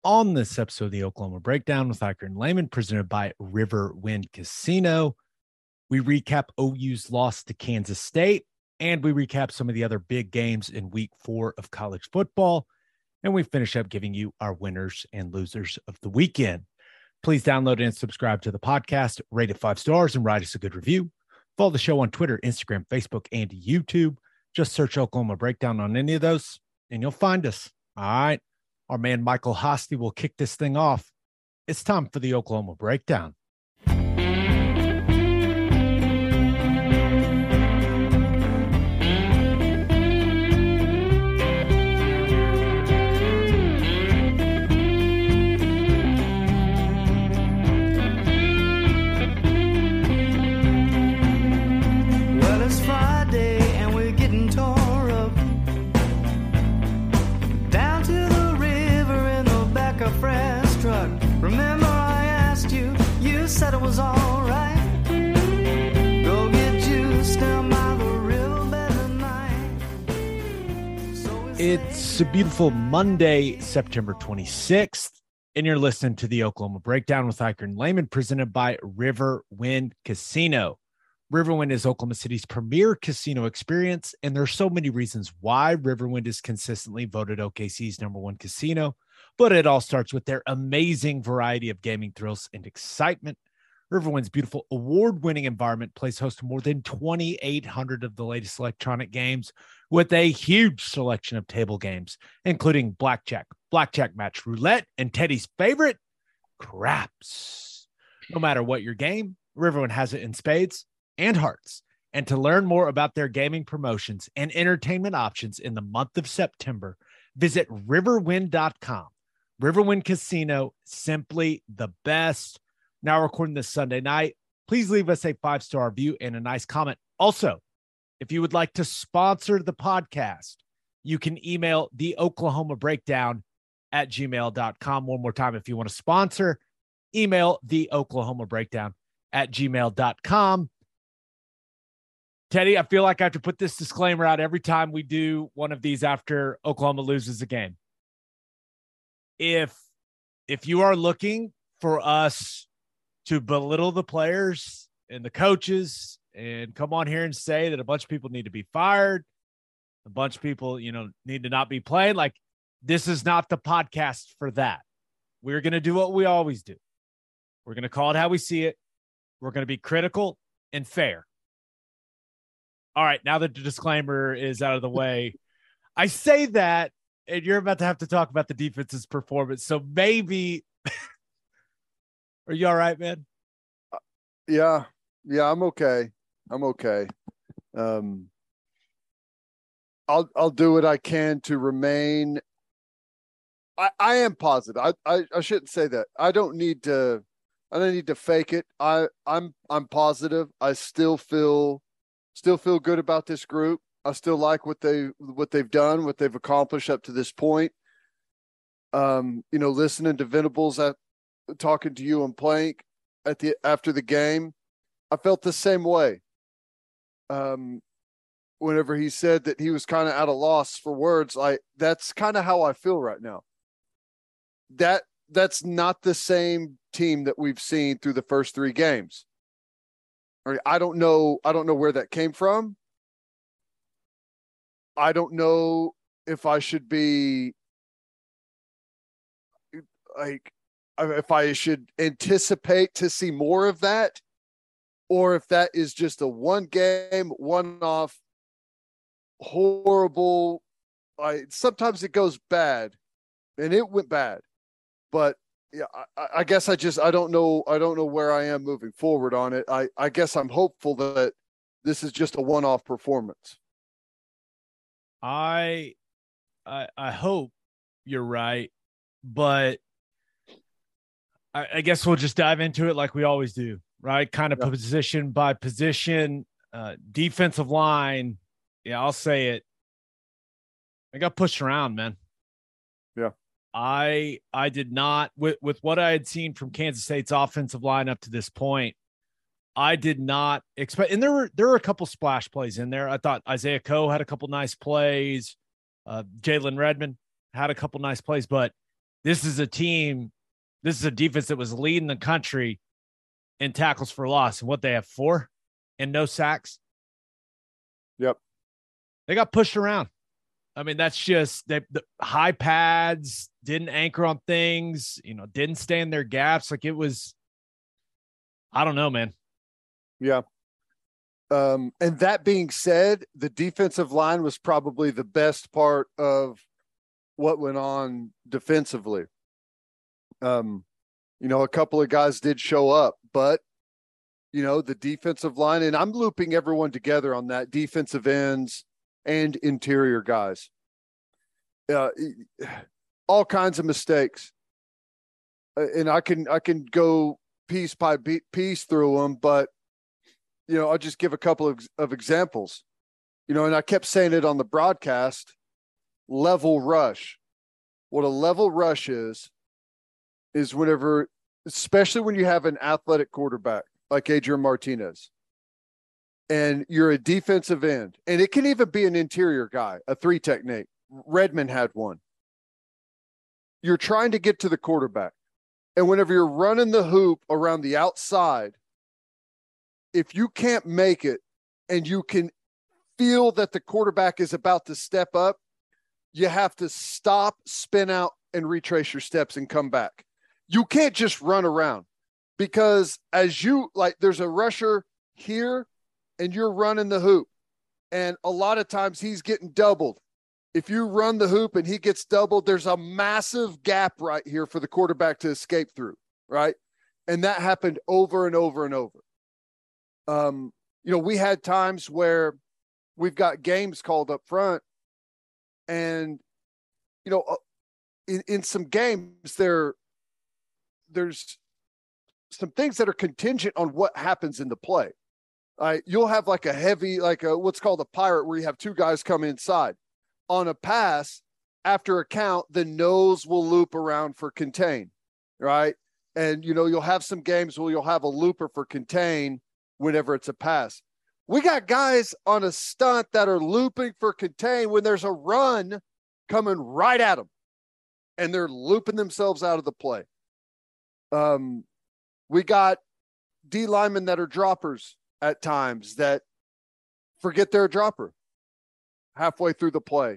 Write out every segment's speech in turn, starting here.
On this episode of the Oklahoma Breakdown with Iker and Lehman, presented by Riverwind Casino, we recap OU's loss to Kansas State, and we recap some of the other big games in week 4 of college football, and we finish up giving you our winners and losers of the weekend. Please download and subscribe to the podcast, rate it 5 stars, and write us a good review. Follow the show on Twitter, Instagram, Facebook, and YouTube. Just search Oklahoma Breakdown on any of those, and you'll find us. All right. Our man Michael Hosty will kick this thing off. It's time for the Oklahoma Breakdown. Well, it's Friday and we're getting tore up. Down to the river in the back of Fred's truck. Remember I asked you, you said it was alright. Go get juice down by the riverbed tonight. It's a beautiful Monday, September 26th, and you're listening to the Oklahoma Breakdown with Iker and Lehman, presented by Riverwind Casino. Riverwind is Oklahoma City's premier casino experience, and there's so many reasons why Riverwind is consistently voted OKC's #1 casino, but it all starts with their amazing variety of gaming thrills and excitement. Riverwind's beautiful award-winning environment plays host to more than 2,800 of the latest electronic games with a huge selection of table games, including blackjack, blackjack match, roulette, and Teddy's favorite, craps. No matter what your game, Riverwind has it in spades and hearts. And to learn more about their gaming promotions and entertainment options in the month of September, visit riverwind.com. Riverwind Casino, simply the best. Now recording this Sunday night. Please leave us a 5-star review and a nice comment. Also, if you would like to sponsor the podcast, you can email the Oklahoma Breakdown at gmail.com. One more time, if you want to sponsor, email the Oklahoma Breakdown at gmail.com. Teddy, I feel like I have to put this disclaimer out every time we do one of these after Oklahoma loses a game. If you are looking for us to belittle the players and the coaches and come on here and say that a bunch of people need to be fired, a bunch of people, need to not be playing, like, this is not the podcast for that. We're going to do what we always do. We're going to call it how we see it. We're going to be critical and fair. All right, now that the disclaimer is out of the way, I say that, and you're about to have to talk about the defense's performance. So maybe, are you all right, man? Yeah, I'm okay. I'll do what I can to remain. I am positive. I shouldn't say that. I don't need to fake it. I'm positive. I still feel good about this group. I still like what they've done, what they've accomplished up to this point. Listening to Venables talking to you and Plank after the game, I felt the same way. Whenever he said that he was kind of at a loss for words, that's kind of how I feel right now. That's not the same team that we've seen through the first 3 games. I don't know where that came from. I don't know if I should be if I should anticipate to see more of that, or if that is just a one game, one-off, horrible. Sometimes it goes bad, and it went bad, but yeah, I guess I don't know where I am moving forward on it. I guess I'm hopeful that this is just a one-off performance. I hope you're right, but I guess we'll just dive into it like we always do, right? Kind of position by position, defensive line. Yeah, I'll say it. I got pushed around, man. Yeah. I did not, with what I had seen from Kansas State's offensive line up to this point, I did not expect, and there were a couple splash plays in there. I thought Isaiah Coe had a couple nice plays. Jalen Redmond had a couple nice plays, but This is a team, this is a defense that was leading the country in tackles for loss. And what they have, 4 and no sacks. Yep. They got pushed around. I mean, that's just the high pads, didn't anchor on things, didn't stay in their gaps. Like, it was, I don't know, man. Yeah. And that being said, the defensive line was probably the best part of what went on defensively. A couple of guys did show up, but the defensive line, and I'm looping everyone together on that, defensive ends and interior guys. All kinds of mistakes. And I can go piece by piece through them, but I'll just give a couple of examples. And I kept saying it on the broadcast, level rush. What a level rush is whenever, especially when you have an athletic quarterback like Adrian Martinez, and you're a defensive end, and it can even be an interior guy, a 3 technique. Redmond had one. You're trying to get to the quarterback. And whenever you're running the hoop around the outside, if you can't make it and you can feel that the quarterback is about to step up, you have to stop, spin out, and retrace your steps and come back. You can't just run around, because there's a rusher here and you're running the hoop, and a lot of times he's getting doubled. If you run the hoop and he gets doubled, there's a massive gap right here for the quarterback to escape through, right? And that happened over and over and over. We had times where we've got games called up front, and, in some games there's some things that are contingent on what happens in the play. You'll have like a heavy, what's called a pirate, where you have 2 guys come inside. On a pass, after a count, the nose will loop around for contain, right? And, you'll have some games where you'll have a looper for contain whenever it's a pass. We got guys on a stunt that are looping for contain when there's a run coming right at them, and they're looping themselves out of the play. We got D linemen that are droppers at times that forget they're a dropper halfway through the play.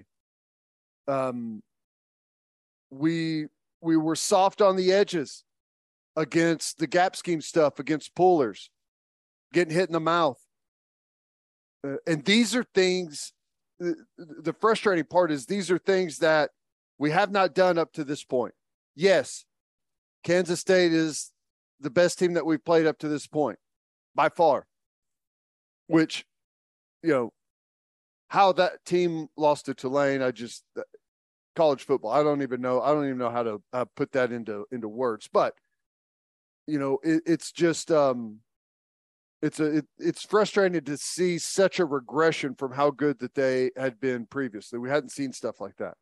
We were soft on the edges against the gap scheme stuff, against pullers, getting hit in the mouth. And these are things, the frustrating part is these are things that we have not done up to this point. Yes, Kansas State is the best team that we've played up to this point, by far. Which, how that team lost to Tulane, college football, I don't even know how to put that into words. But, it's just it's frustrating to see such a regression from how good that they had been previously. We hadn't seen stuff like that.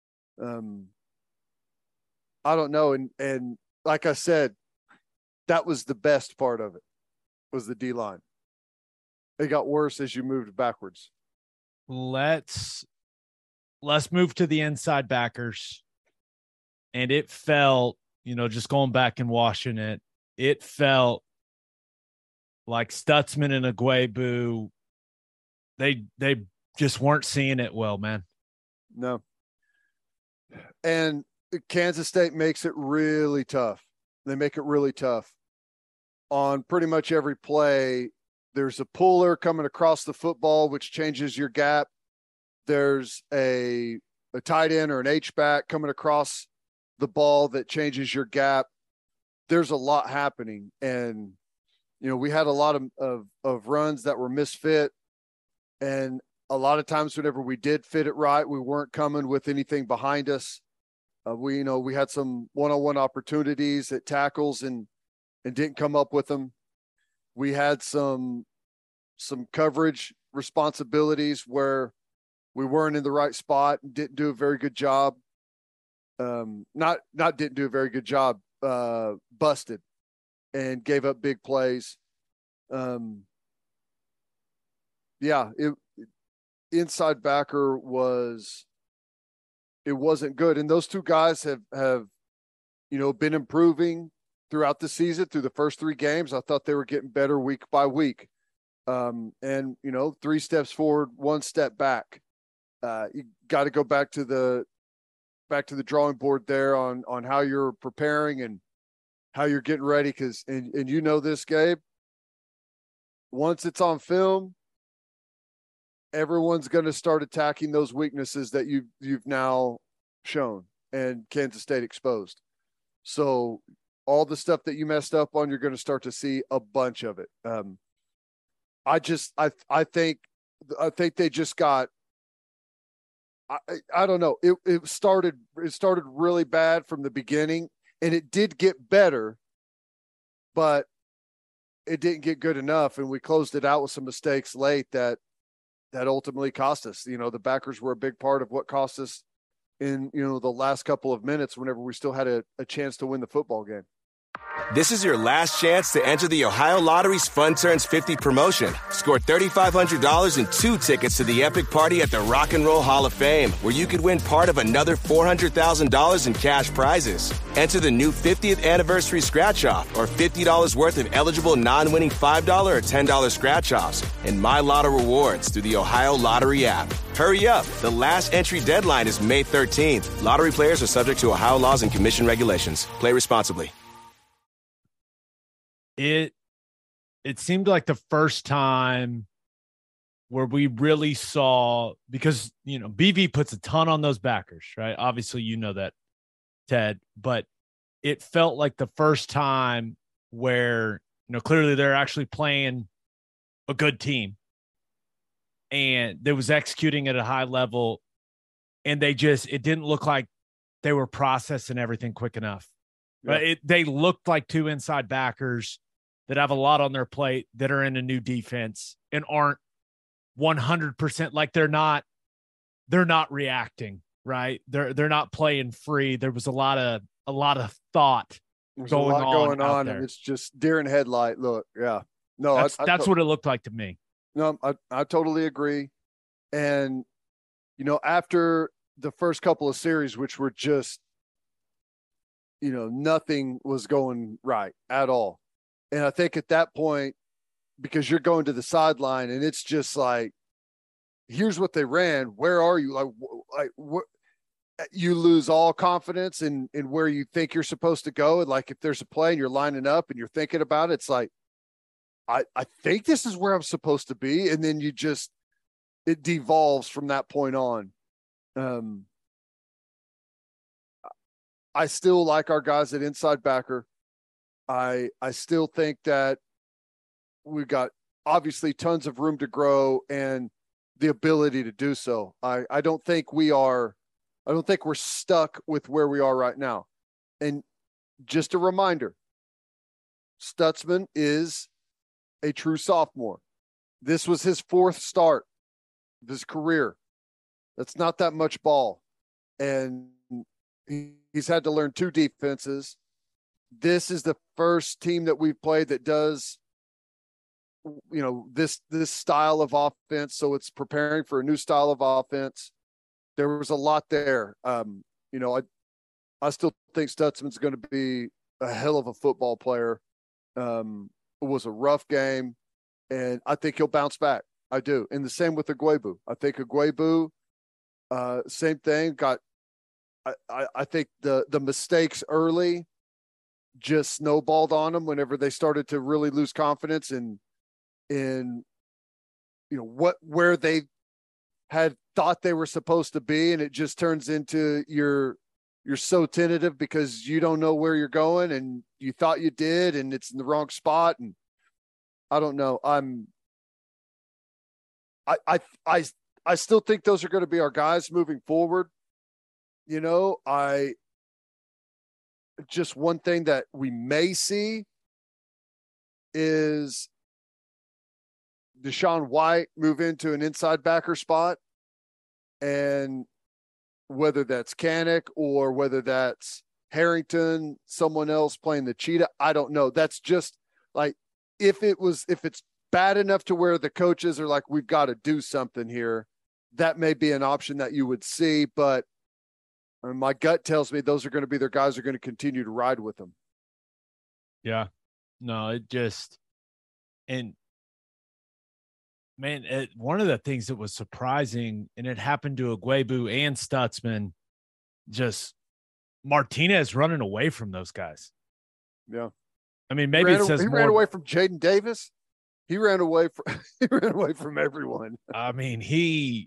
I don't know. And like I said, that was the best part of it, was the D line. It got worse as you moved backwards. Let's move to the inside backers. And it felt, just going back and watching it, it felt like Stutzman and Agwebu, they just weren't seeing it well, man. No. And Kansas State makes it really tough. They make it really tough. On pretty much every play, there's a puller coming across the football, which changes your gap. There's a tight end or an H-back coming across the ball that changes your gap. There's a lot happening. And, we had a lot of runs that were misfit. And a lot of times whenever we did fit it right, we weren't coming with anything behind us. We had some one-on-one opportunities at tackles and didn't come up with them. We had some coverage responsibilities where we weren't in the right spot and didn't do a very good job. Not didn't do a very good job, busted and gave up big plays. Inside backer wasn't good. And those 2 guys have been improving throughout the season, through the first 3 games. I thought they were getting better week by week. And 3 steps forward, 1 step back. You got to go back to the drawing board there on how you're preparing and how you're getting ready. Cause, and this, Gabe, once it's on film, everyone's going to start attacking those weaknesses that you've now shown and Kansas State exposed. So all the stuff that you messed up on, you're going to start to see a bunch of it. I think they just got, I don't know. It started really bad from the beginning, and it did get better, but it didn't get good enough. And we closed it out with some mistakes late that ultimately cost us. The backers were a big part of what cost us in, the last couple of minutes whenever we still had a chance to win the football game. This is your last chance to enter the Ohio Lottery's Fun Turns 50 promotion. Score $3,500 and 2 tickets to the epic party at the Rock and Roll Hall of Fame, where you could win part of another $400,000 in cash prizes. Enter the new 50th anniversary scratch-off or $50 worth of eligible non-winning $5 or $10 scratch-offs and My Lotto rewards through the Ohio Lottery app. Hurry up. The last entry deadline is May 13th. Lottery players are subject to Ohio laws and commission regulations. Play responsibly. It seemed like the first time where we really saw, because, BV puts a ton on those backers, right? Obviously, that, Ted, but it felt like the first time where, clearly they're actually playing a good team and they was executing at a high level, and it didn't look like they were processing everything quick enough. But they looked like 2 inside backers that have a lot on their plate, that are in a new defense and aren't 100%, like they're not reacting, right? They're not playing free. There was a lot of thought going on there. And it's just deer in headlight look. Yeah. No, that's what it looked like to me. No, I totally agree. And, after the first couple of series, which were just, nothing was going right at all. And I think at that point, because you're going to the sideline and it's just like, here's what they ran. Where are you? Like what? You lose all confidence in where you think you're supposed to go. And like, if there's a play and you're lining up and you're thinking about it, it's like, I think this is where I'm supposed to be. And then it devolves from that point on. I still like our guys at inside backer. I still think that we've got obviously tons of room to grow and the ability to do so. I don't think we're stuck with where we are right now. And just a reminder, Stutzman is a true sophomore. This was his 4th start of his career. That's not that much ball. And he's had to learn 2 defenses. This is the first team that we've played that does, this style of offense. So it's preparing for a new style of offense. There was a lot there. I still think Stutzman's going to be a hell of a football player. It was a rough game, and I think he'll bounce back. I do. And the same with Ugwoegbu. I think Ugwoegbu, same thing. I think the mistakes early just snowballed on them whenever they started to really lose confidence in where they had thought they were supposed to be. And it just turns into you're so tentative because you don't know where you're going and you thought you did, and it's in the wrong spot. And I don't know. I still think those are going to be our guys moving forward. Just one thing that we may see is Deshaun White move into an inside backer spot, and whether that's Kanik or whether that's Harrington, someone else playing the cheetah, I don't know. That's just like, if it's bad enough to where the coaches are like, we've got to do something here, that may be an option that you would see. But And my gut tells me those are going to be their guys who are going to continue to ride with them. Yeah. No, and man, one of the things that was surprising, and it happened to Ugwoegbu and Stutzman, just Martinez running away from those guys. Yeah. I mean, maybe it says he ran away from Jaden Davis. He ran away from everyone. I mean, he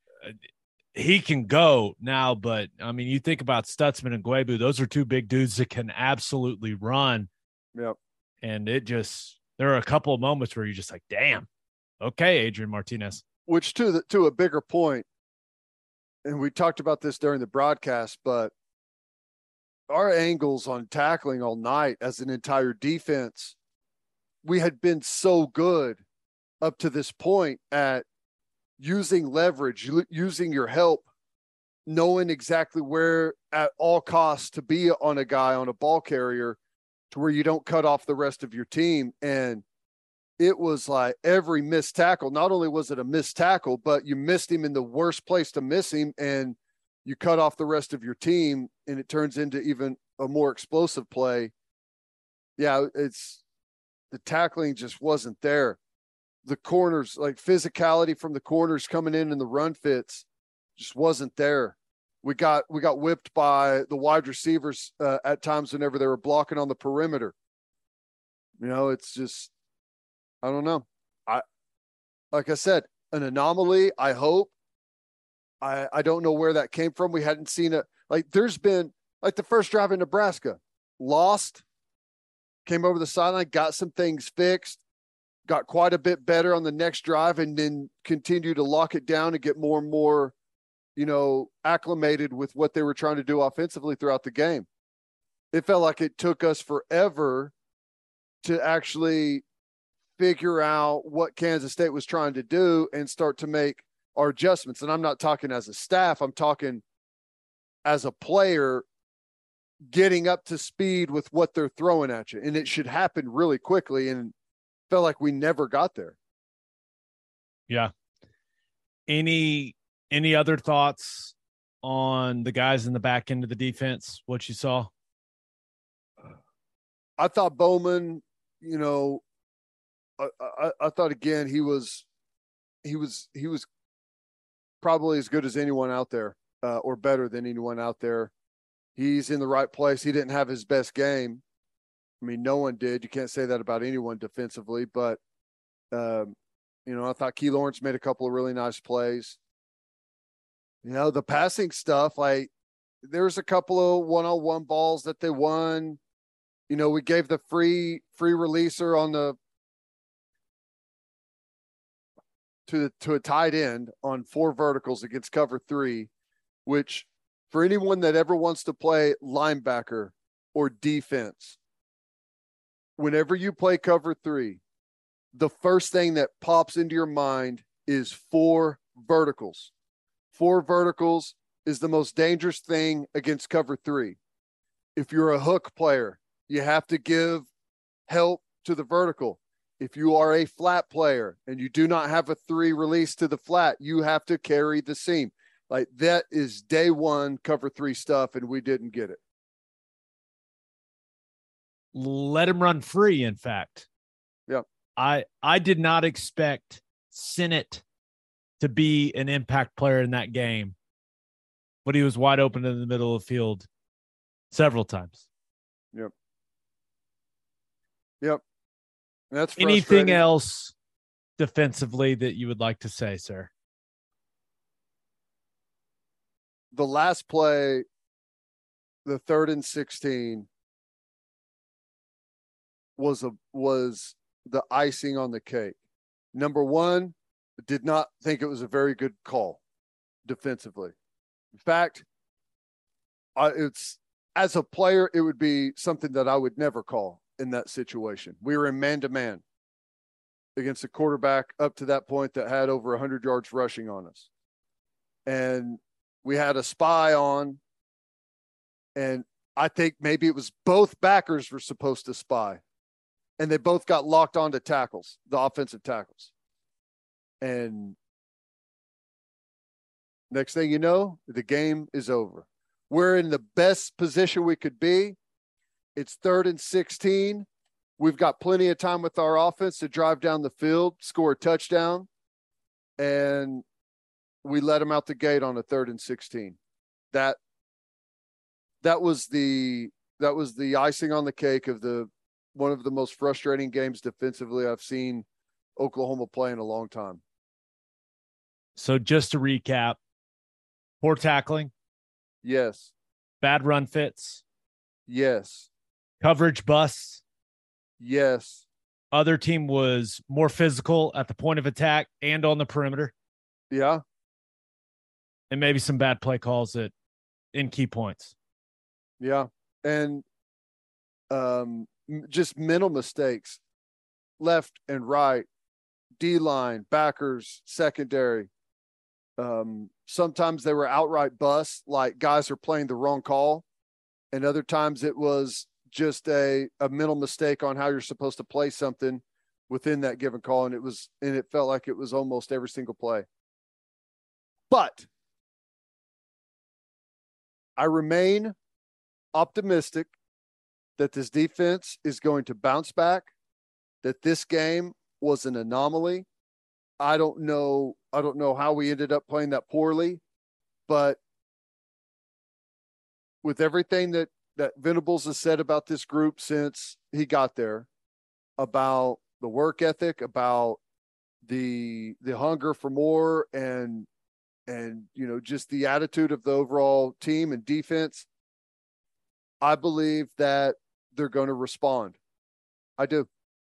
can go now, but I mean, you think about Stutzman and Ugwoegbu, those are two big dudes that can absolutely run. Yep. And there are a couple of moments where you're just like, damn, okay, Adrian Martinez. Which to a bigger point, and we talked about this during the broadcast, but our angles on tackling all night as an entire defense, we had been so good up to this point at using leverage, using your help, knowing exactly where at all costs to be on a guy, on a ball carrier, to where you don't cut off the rest of your team. And it was like every missed tackle, not only was it a missed tackle, but you missed him in the worst place to miss him, and you cut off the rest of your team, and it turns into even a more explosive play. Yeah, the tackling just wasn't there. The corners, like physicality from the corners coming in the run fits, just wasn't there. We got whipped by the wide receivers at times whenever they were blocking on the perimeter. You know, it's just, I don't know. Like I said, an anomaly. I hope. I don't know where that came from. We hadn't seen it. Like there's been like the first drive in Nebraska, lost, came over the sideline, got some things fixed, got quite a bit better on the next drive, and then continued to lock it down and get more and more, acclimated with what they were trying to do offensively throughout the game. It felt like it took us forever to actually figure out what Kansas State was trying to do and start to make our adjustments. And I'm not talking as a staff, I'm talking as a player, getting up to speed with what they're throwing at you. And it should happen really quickly. And felt like we never got there. Yeah. Any other thoughts on the guys in the back end of the defense, what you saw? I thought Bowman, I thought again, he was probably as good as anyone out there, or better than anyone out there. He's in the right place. He didn't have his best game. I mean, no one did. You can't say that about anyone defensively, but, I thought Key Lawrence made a couple of really nice plays. The passing stuff, like there's a couple of one-on-one balls that they won. We gave the free releaser on to a tight end on 4 verticals against cover 3, which for anyone that ever wants to play linebacker or defense, whenever you play cover 3, the first thing that pops into your mind is 4 verticals. 4 verticals is the most dangerous thing against cover 3. If you're a hook player, you have to give help to the vertical. If you are a flat player and you do not have a 3 release to the flat, you have to carry the seam. Like that is day one cover 3 stuff, and we didn't get it. Let him run free, in fact. Yeah. I did not expect Sinnott to be an impact player in that game, but he was wide open in the middle of the field several times. Yep. That's anything else defensively that you would like to say, sir? The last play, the 3rd and 16, was the icing on the cake. Number one, did not think it was a very good call defensively. In fact, it's as a player, it would be something that I would never call in that situation. We were in man-to-man against a quarterback up to that point that had over 100 yards rushing on us. And we had a spy on, and I think maybe it was both backers were supposed to spy. And they both got locked onto tackles, the offensive tackles. And next thing you know, the game is over. We're in the best position we could be. It's 3rd and 16. We've got plenty of time with our offense to drive down the field, score a touchdown, and we let them out the gate on a 3rd and 16. That was the icing on the cake of one of the most frustrating games defensively I've seen Oklahoma play in a long time. So just to recap, poor tackling. Yes. Bad run fits. Yes. Coverage busts. Yes. Other team was more physical at the point of attack and on the perimeter. Yeah. And maybe some bad play calls in key points. Yeah. And just mental mistakes, left and right, D-line, backers, secondary. Sometimes they were outright busts, like guys are playing the wrong call. And other times it was just a mental mistake on how you're supposed to play something within that given call. And it felt like it was almost every single play. But I remain optimistic that this defense is going to bounce back, that this game was an anomaly. I don't know how we ended up playing that poorly, but with everything that Venables has said about this group since he got there, about the work ethic, about the hunger for more, and just the attitude of the overall team and defense, I believe that they're going to respond. I do.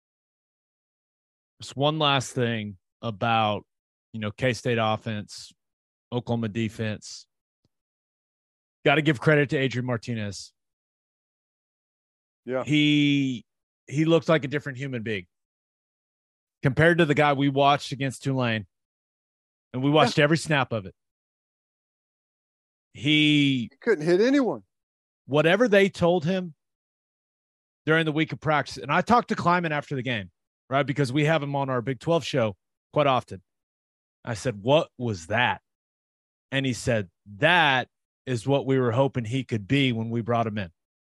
Just one last thing about, K-State offense, Oklahoma defense. Got to give credit to Adrian Martinez. Yeah. He looked like a different human being compared to the guy we watched against Tulane, and we watched every snap of it. He couldn't hit anyone. Whatever they told him during the week of practice, and I talked to Kleiman after the game, right, because we have him on our Big 12 show quite often. I said, what was that? And he said, that is what we were hoping he could be when we brought him in.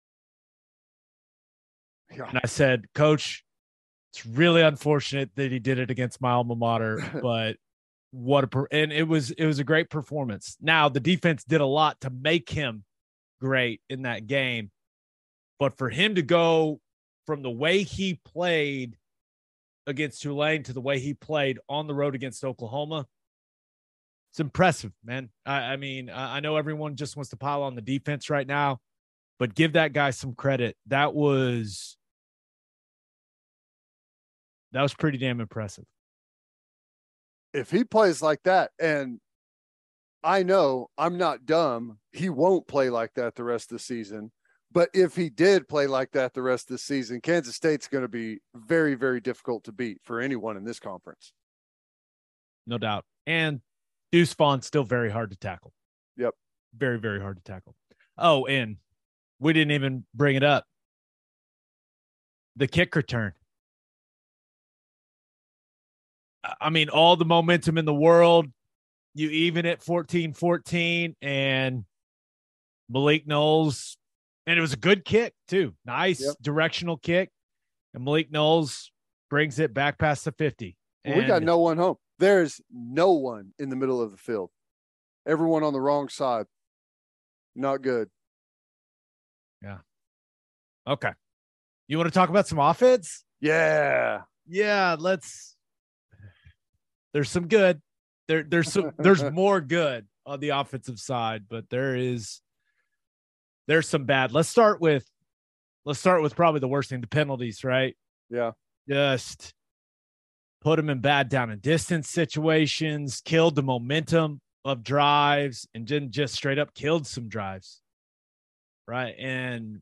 Yeah. And I said, Coach, it's really unfortunate that he did it against my alma mater, but and it was a great performance. Now, the defense did a lot to make him great in that game, but for him to go from the way he played against Tulane to the way he played on the road against Oklahoma, it's impressive, man. I mean, I know everyone just wants to pile on the defense right now, but give that guy some credit. That was pretty damn impressive. If he plays like that, and I know I'm not dumb, he won't play like that the rest of the season. But if he did play like that the rest of the season, Kansas State's going to be very, very difficult to beat for anyone in this conference. No doubt. And Deuce Vaughn's still very hard to tackle. Yep. Very, very hard to tackle. Oh, and we didn't even bring it up. The kick return. I mean, all the momentum in the world. You even at 14-14, and Malik Knowles, and it was a good kick too. Nice directional kick. And Malik Knowles brings it back past the 50. Well, we got no one home. There's no one in the middle of the field. Everyone on the wrong side. Not good. Yeah. Okay. You want to talk about some offense? Yeah. Yeah, there's some good. There's more good on the offensive side, but there's some bad. Let's start with probably the worst thing, the penalties, right? Yeah. Just put them in bad down and distance situations, killed the momentum of drives, and then just straight up killed some drives. Right. And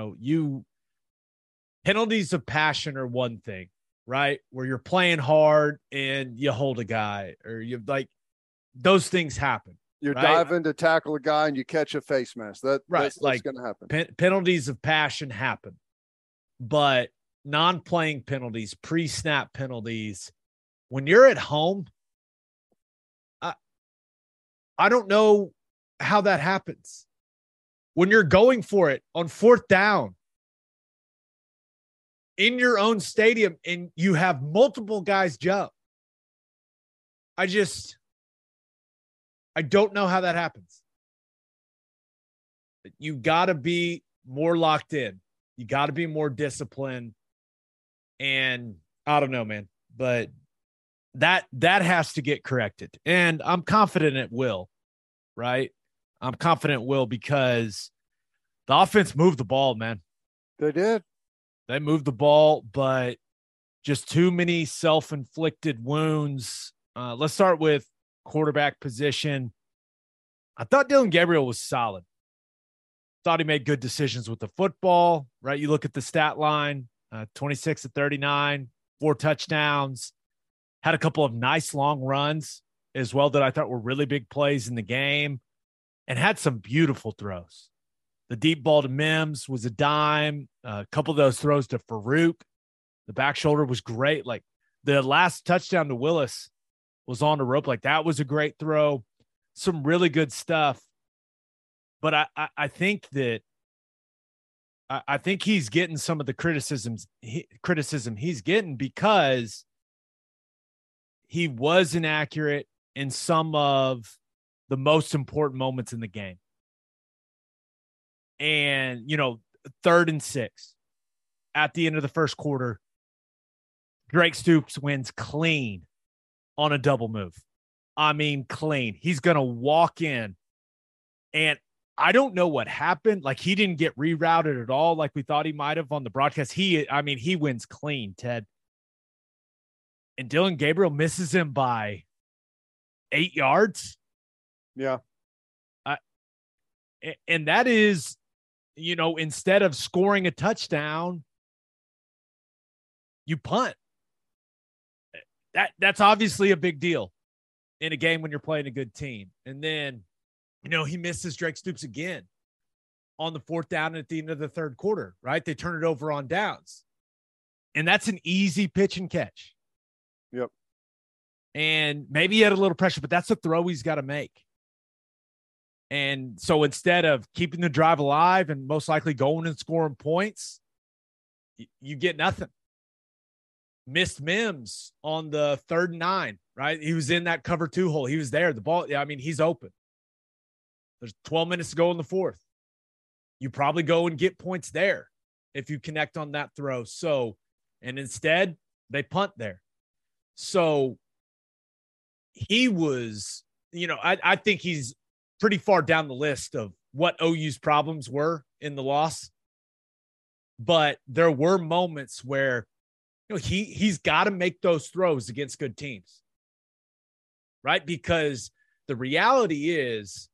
penalties of passion are one thing, right? Where you're playing hard and you hold a guy, or those things happen. You're right? diving to tackle a guy and you catch a face mask. That's going to happen. Penalties of passion happen, but non-playing penalties, pre-snap penalties, when you're at home, I don't know how that happens. when you're going for it on fourth down in your own stadium and you have multiple guys jump. I don't know how that happens. You got to be more locked in. You got to be more disciplined. And I don't know, man, but that has to get corrected. And I'm confident it will, right? I'm confident it will because the offense moved the ball, man. They did. They moved the ball, but just too many self-inflicted wounds. Let's start with quarterback position. I thought Dillon Gabriel was solid. Thought he made good decisions with the football, right? You look at the stat line, 26 of 39, 4 touchdowns, had a couple of nice long runs as well that I thought were really big plays in the game, and had some beautiful throws. The deep ball to Mims was a dime. A couple of those throws to Farouk. The back shoulder was great. Like the last touchdown to Willis was on the rope. Like that was a great throw. Some really good stuff. But I think that I think he's getting some of the criticism he's getting because he was inaccurate in some of the most important moments in the game. And, 3rd and 6 at the end of the first quarter, Drake Stoops wins clean on a double move. I mean, clean. He's going to walk in, and I don't know what happened. Like, he didn't get rerouted at all like we thought he might have on the broadcast. He wins clean, Ted. And Dillon Gabriel misses him by 8 yards. Yeah. And that is, instead of scoring a touchdown, you punt. That's obviously a big deal in a game when you're playing a good team. And then, he misses Drake Stoops again on the 4th down at the end of the 3rd quarter, right? They turn it over on downs. And that's an easy pitch and catch. Yep. And maybe he had a little pressure, but that's a throw he's got to make. And so instead of keeping the drive alive and most likely going and scoring points, you get nothing. Missed Mims on the 3rd and 9, right? He was in that cover 2 hole. He was there. The ball, he's open. There's 12 minutes to go in the 4th. You probably go and get points there if you connect on that throw. So, and instead, they punt there. So he was, I think he's pretty far down the list of what OU's problems were in the loss. But there were moments where, he's got to make those throws against good teams, right? Because the reality is,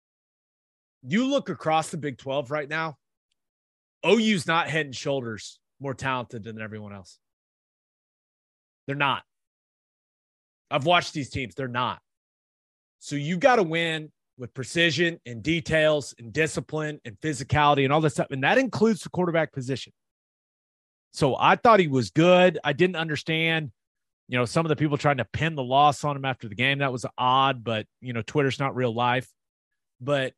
you look across the Big 12 right now, OU's not head and shoulders more talented than everyone else. They're not. I've watched these teams. They're not. So you got to win with precision and details and discipline and physicality and all this stuff. And that includes the quarterback position. So I thought he was good. I didn't understand, some of the people trying to pin the loss on him after the game. That was odd, but, Twitter's not real life. But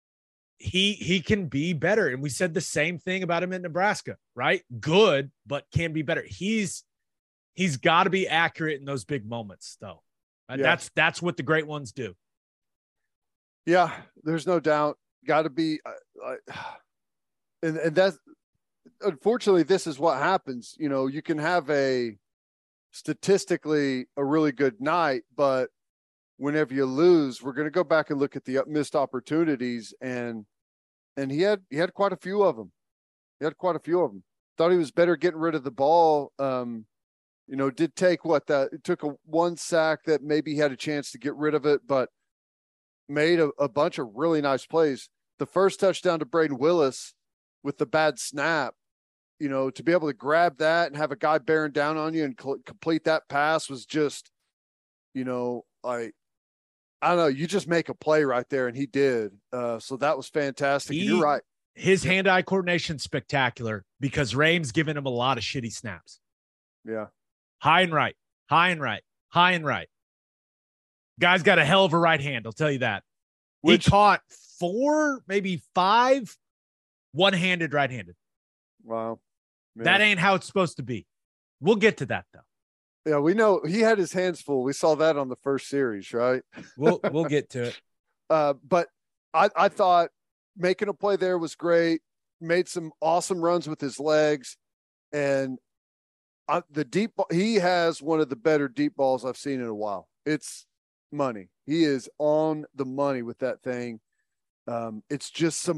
he can be better. And we said the same thing about him in Nebraska, right? Good, but can be better. He's got to be accurate in those big moments, though. Yeah. That's what the great ones do. Yeah, there's no doubt. Got to be, and that's, unfortunately, this is what happens. You can have statistically a really good night, but whenever you lose, we're going to go back and look at the missed opportunities, and he had quite a few of them. Thought he was better getting rid of the ball. Did take it took one sack that maybe he had a chance to get rid of it, but made a bunch of really nice plays. The first touchdown to Braden Willis with the bad snap, to be able to grab that and have a guy bearing down on you and complete that pass was just, I don't know, you just make a play right there, and he did. So that was fantastic. You're right. His hand-eye coordination spectacular because Raheem's giving him a lot of shitty snaps. Yeah. High and right. Guy's got a hell of a right hand, I'll tell you that. He caught 4, maybe 5 one-handed right-handed. Wow. Yeah. That ain't how it's supposed to be. We'll get to that, though. Yeah, we know he had his hands full. We saw that on the first series, right? We'll get to it. But I thought making a play there was great. Made some awesome runs with his legs, and the deep ball, he has one of the better deep balls I've seen in a while. It's money. He is on the money with that thing. It's just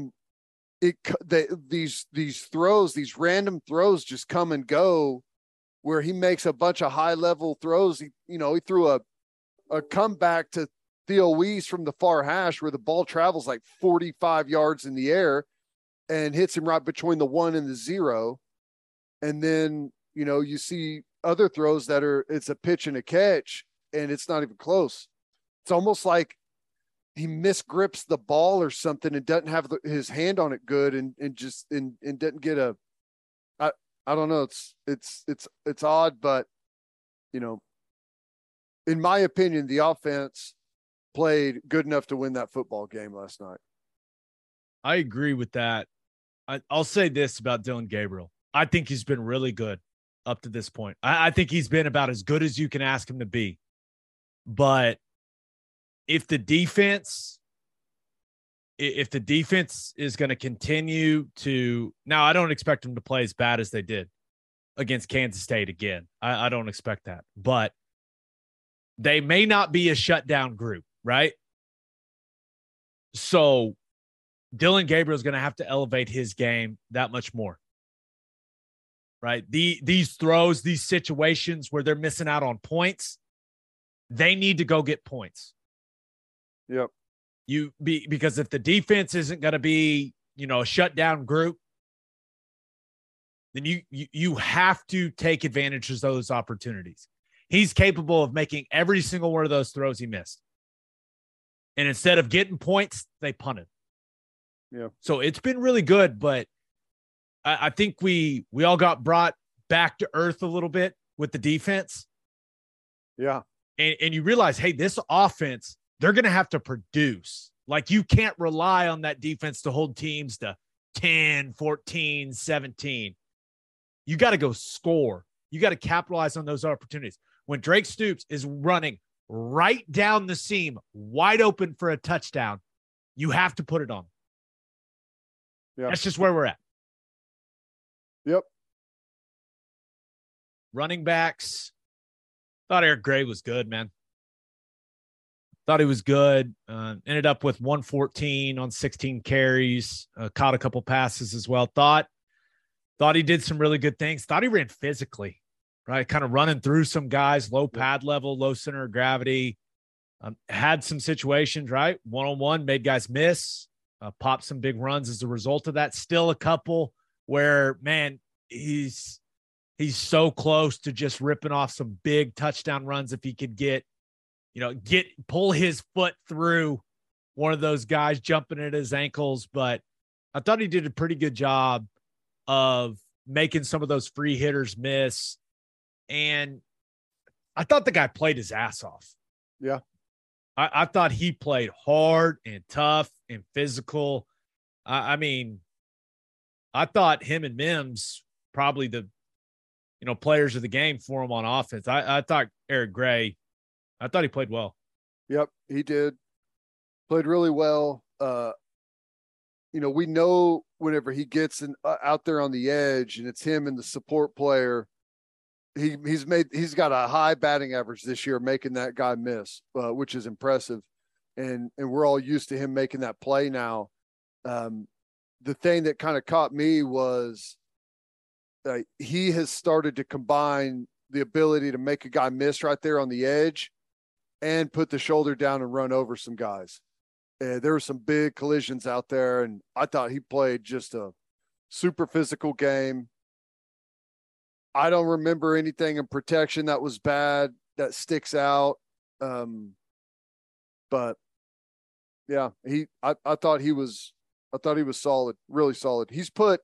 these throws, these random throws just come and go, where he makes a bunch of high level throws. He threw a comeback to Theo Weiss from the far hash where the ball travels like 45 yards in the air and hits him right between the 1 and the 0. And then, you see other throws that it's a pitch and a catch and it's not even close. It's almost like he misgrips the ball or something and doesn't have his hand on it good and doesn't get I don't know. It's odd, but in my opinion, the offense played good enough to win that football game last night. I agree with that. I'll say this about Dillon Gabriel. I think he's been really good up to this point. I think he's been about as good as you can ask him to be. But if the defense is going to continue to – now, I don't expect them to play as bad as they did against Kansas State again. I don't expect that. But they may not be a shutdown group, right? So Dillon Gabriel is going to have to elevate his game that much more, right? These throws, these situations where they're missing out on points, they need to go get points. Yep. Because if the defense isn't going to be, a shutdown group, then you have to take advantage of those opportunities. He's capable of making every single one of those throws he missed. And instead of getting points, they punted. Yeah. So it's been really good, but I think we all got brought back to earth a little bit with the defense. Yeah. And you realize, hey, this offense, they're going to have to produce. Like, you can't rely on that defense to hold teams to 10, 14, 17. You got to go score. You got to capitalize on those opportunities. When Drake Stoops is running right down the seam, wide open for a touchdown, you have to put it on. Yeah. That's just where we're at. Yep. Running backs. Thought Eric Gray was good, man. Thought he was good. Ended up with 114 on 16 carries. Caught a couple passes as well. Thought he did some really good things. Thought he ran physically, right? Kind of running through some guys, low pad level, low center of gravity. Had some situations, right? One-on-one, made guys miss. Popped some big runs as a result of that. Still a couple where, man, he's so close to just ripping off some big touchdown runs if he could pull his foot through one of those guys jumping at his ankles. But I thought he did a pretty good job of making some of those free hitters miss. And I thought the guy played his ass off. Yeah. I thought he played hard and tough and physical. I mean, I thought him and Mims probably the players of the game for him on offense. I thought Eric Gray, I thought he played well. Yep, he did. Played really well. We know whenever he gets out there on the edge and it's him and the support player, he's got a high batting average this year, making that guy miss, which is impressive. And we're all used to him making that play now. The thing that kind of caught me was he has started to combine the ability to make a guy miss right there on the edge and put the shoulder down and run over some guys. There were some big collisions out there, and I thought he played just a super physical game. I don't remember anything in protection that was bad that sticks out. But yeah, I thought he was solid, really solid. He's put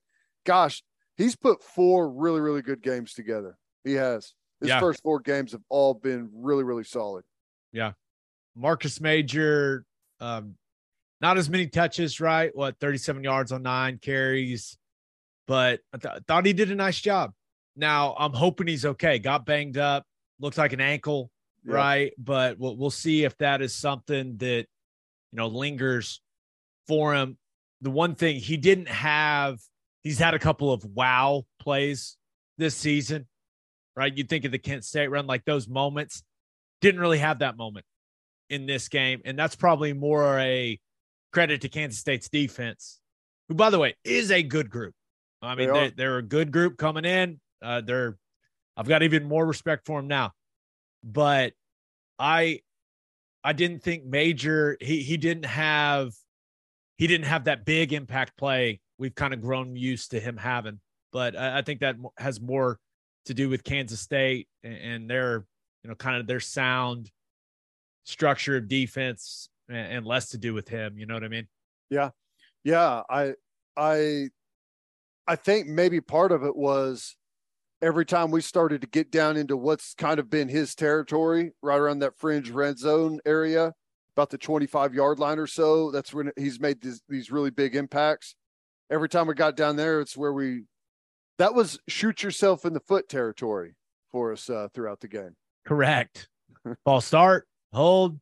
4 really, really good games together. He has. His first 4 games have all been really, really solid. Yeah. Marcus Major, Not as many touches, right? 37 yards on 9 carries, but I thought he did a nice job. Now I'm hoping he's okay. Got banged up, looked like an ankle, right? But we'll see if that is something that, lingers for him. The one thing he didn't have, he's had a couple of wow plays this season, right? You think of the Kent State run, like those moments, didn't really have that moment in this game. And that's probably more a credit to Kansas State's defense, who, by the way, is a good group. I mean, they're a good group coming in. I've got even more respect for them now. But I didn't think Major, he didn't have that big impact play we've kind of grown used to him having. But I think that has more to do with Kansas State and their, kind of their sound structure of defense and less to do with him. You know what I mean? Yeah. Yeah. I think maybe part of it was every time we started to get down into what's kind of been his territory, right around that fringe red zone area, about the 25-yard line or so, that's when he's made these really big impacts. Every time we got down there, it's where that was shoot yourself in the foot territory for us throughout the game. Correct. Ball start, hold.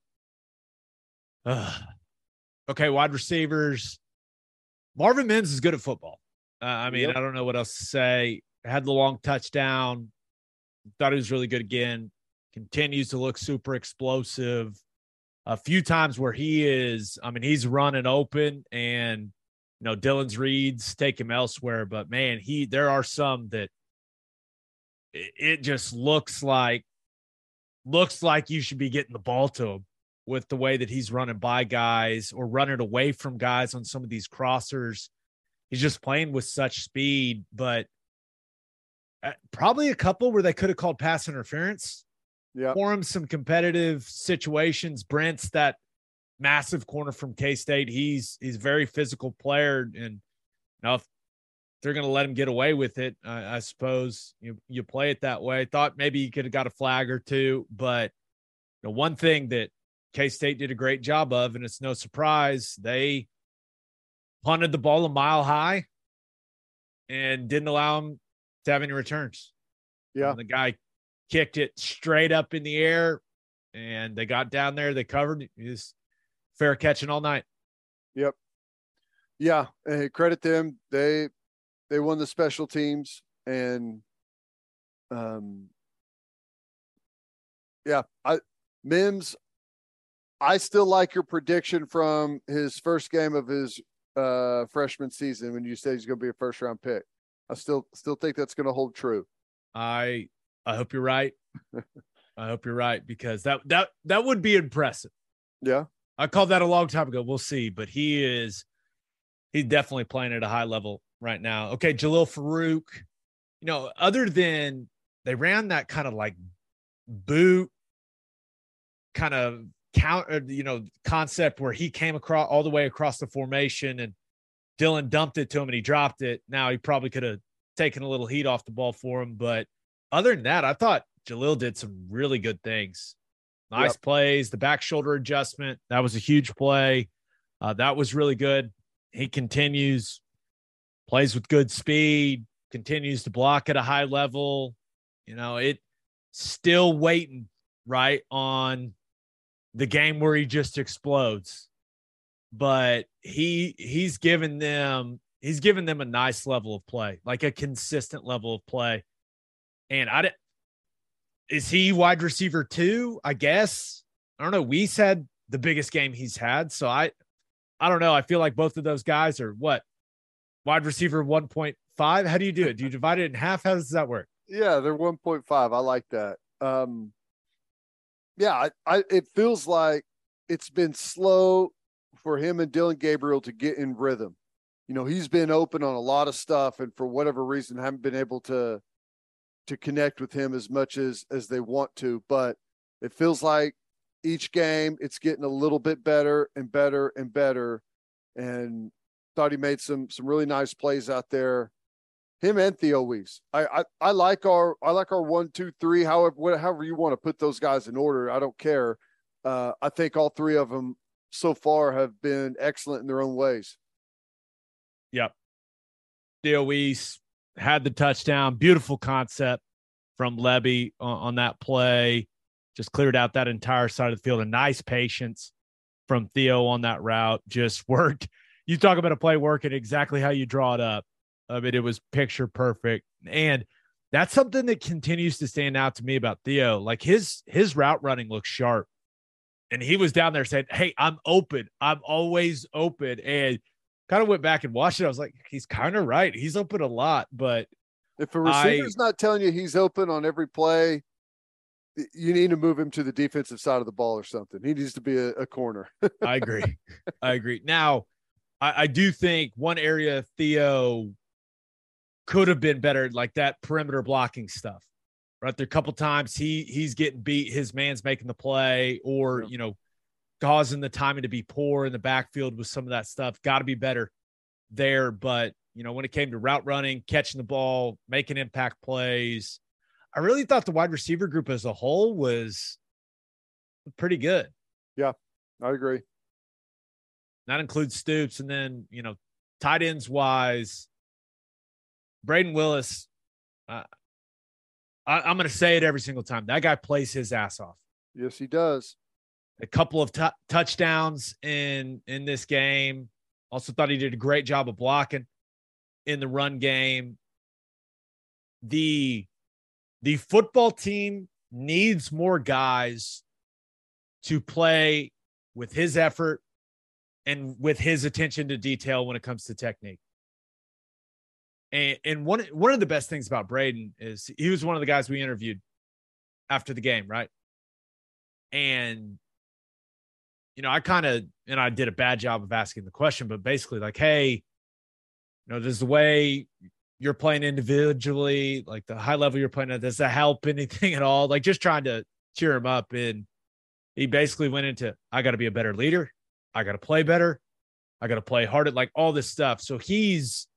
Okay, wide receivers. Marvin Mims is good at football. I don't know what else to say. Had the long touchdown. Thought he was really good again. Continues to look super explosive. A few times where he's running open and, Dylan's reads take him elsewhere. But, man, there are some that it just looks like you should be getting the ball to him with the way that he's running by guys or running away from guys on some of these crossers. He's just playing with such speed, but probably a couple where they could have called pass interference for him, some competitive situations. Brent's that massive corner from K-State. He's a very physical player, and if they're going to let him get away with it, I suppose you play it that way. Thought maybe you could have got a flag or two, but one thing that K-State did a great job of, and it's no surprise, they punted the ball a mile high and didn't allow him to have any returns. Yeah. And the guy kicked it straight up in the air, and they got down there. They covered. It was fair catching all night. Yep. Yeah. And credit them. They won the special teams, and Mims, I still like your prediction from his first game of his freshman season when you said he's going to be a first round pick. I still think that's going to hold true. I hope you're right. I hope you're right, because that would be impressive. Yeah. I called that a long time ago. We'll see, but he's definitely playing at a high level right now. Okay. Jalil Farouk, other than they ran that kind of like boot kind of concept where he came across all the way across the formation and Dylan dumped it to him and he dropped it. Now he probably could have taken a little heat off the ball for him. But other than that, I thought Jalil did some really good things. Nice plays, the back shoulder adjustment. That was a huge play. That was really good. He continues, plays with good speed, continues to block at a high level. It still waiting right on the game where he just explodes. But he's given them a nice level of play, like a consistent level of play. And is he wide receiver 2? I guess. I don't know. We said the biggest game he's had. So I don't know. I feel like both of those guys are what? Wide receiver 1.5? How do you do it? Do you divide it in half? How does that work? Yeah, they're 1.5. I like that. It feels like it's been slow for him and Dylan Gabriel to get in rhythm. He's been open on a lot of stuff, and for whatever reason haven't been able to connect with him as much as they want to. But it feels like each game it's getting a little bit better and better and better. And thought he made some really nice plays out there. Him and Theo Weiss. I like our 1, 2, 3. However you want to put those guys in order, I don't care. I think all three of them so far have been excellent in their own ways. Yep. Theo Weiss had the touchdown. Beautiful concept from Levy on that play. Just cleared out that entire side of the field. A nice patience from Theo on that route. Just worked. You talk about a play working exactly how you draw it up. I mean, it was picture perfect. And that's something that continues to stand out to me about Theo. Like his route running looks sharp. And he was down there saying, hey, I'm open. I'm always open. And kind of went back and watched it. I was like, he's kind of right. He's open a lot. But if a receiver's not telling you he's open on every play, you need to move him to the defensive side of the ball or something. He needs to be a corner. I agree. Now, I do think one area Theo could have been better, like that perimeter blocking stuff. Right there, a couple times he's getting beat, his man's making the play, or causing the timing to be poor in the backfield with some of that stuff. Got to be better there. But when it came to route running, catching the ball, making impact plays, I really thought the wide receiver group as a whole was pretty good. Yeah, I agree. That includes Stoops, and then tight ends wise, Braden Willis. I'm going to say it every single time. That guy plays his ass off. Yes, he does. A couple of touchdowns in this game. Also thought he did a great job of blocking in the run game. The football team needs more guys to play with his effort and with his attention to detail when it comes to technique. And one of the best things about Braden is he was one of the guys we interviewed after the game, right? And, I did a bad job of asking the question, but basically like, hey, does the way you're playing individually, like the high level you're playing at, does that help anything at all? Like just trying to cheer him up. And he basically went into, I got to be a better leader. I got to play better. I got to play harder, like all this stuff. So he's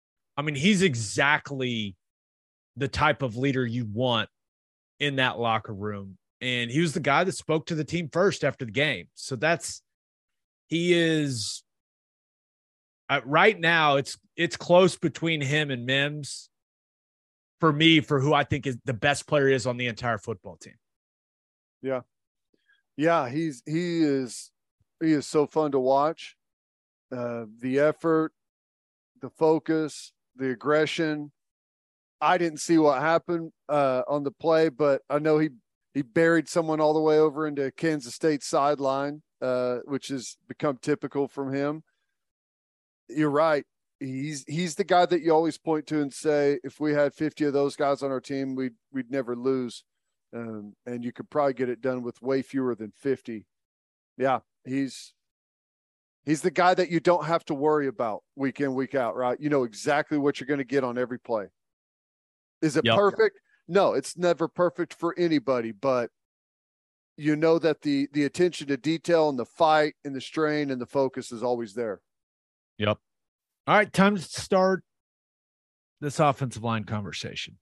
exactly the type of leader you want in that locker room. And he was the guy that spoke to the team first after the game. So he is right now. It's close between him and Mims for me, for who I think is the best player is on the entire football team. Yeah. Yeah. He is so fun to watch. The effort, the focus, the aggression. I didn't see what happened on the play, but I know he buried someone all the way over into Kansas State sideline, which has become typical from him. You're right. He's the guy that you always point to and say, if we had 50 of those guys on our team, we'd never lose. And you could probably get it done with way fewer than 50. Yeah, he's the guy that you don't have to worry about week in, week out, right? You know exactly what you're going to get on every play. Is it perfect? No, it's never perfect for anybody, but you know that the attention to detail and the fight and the strain and the focus is always there. Yep. All right, time to start this offensive line conversation.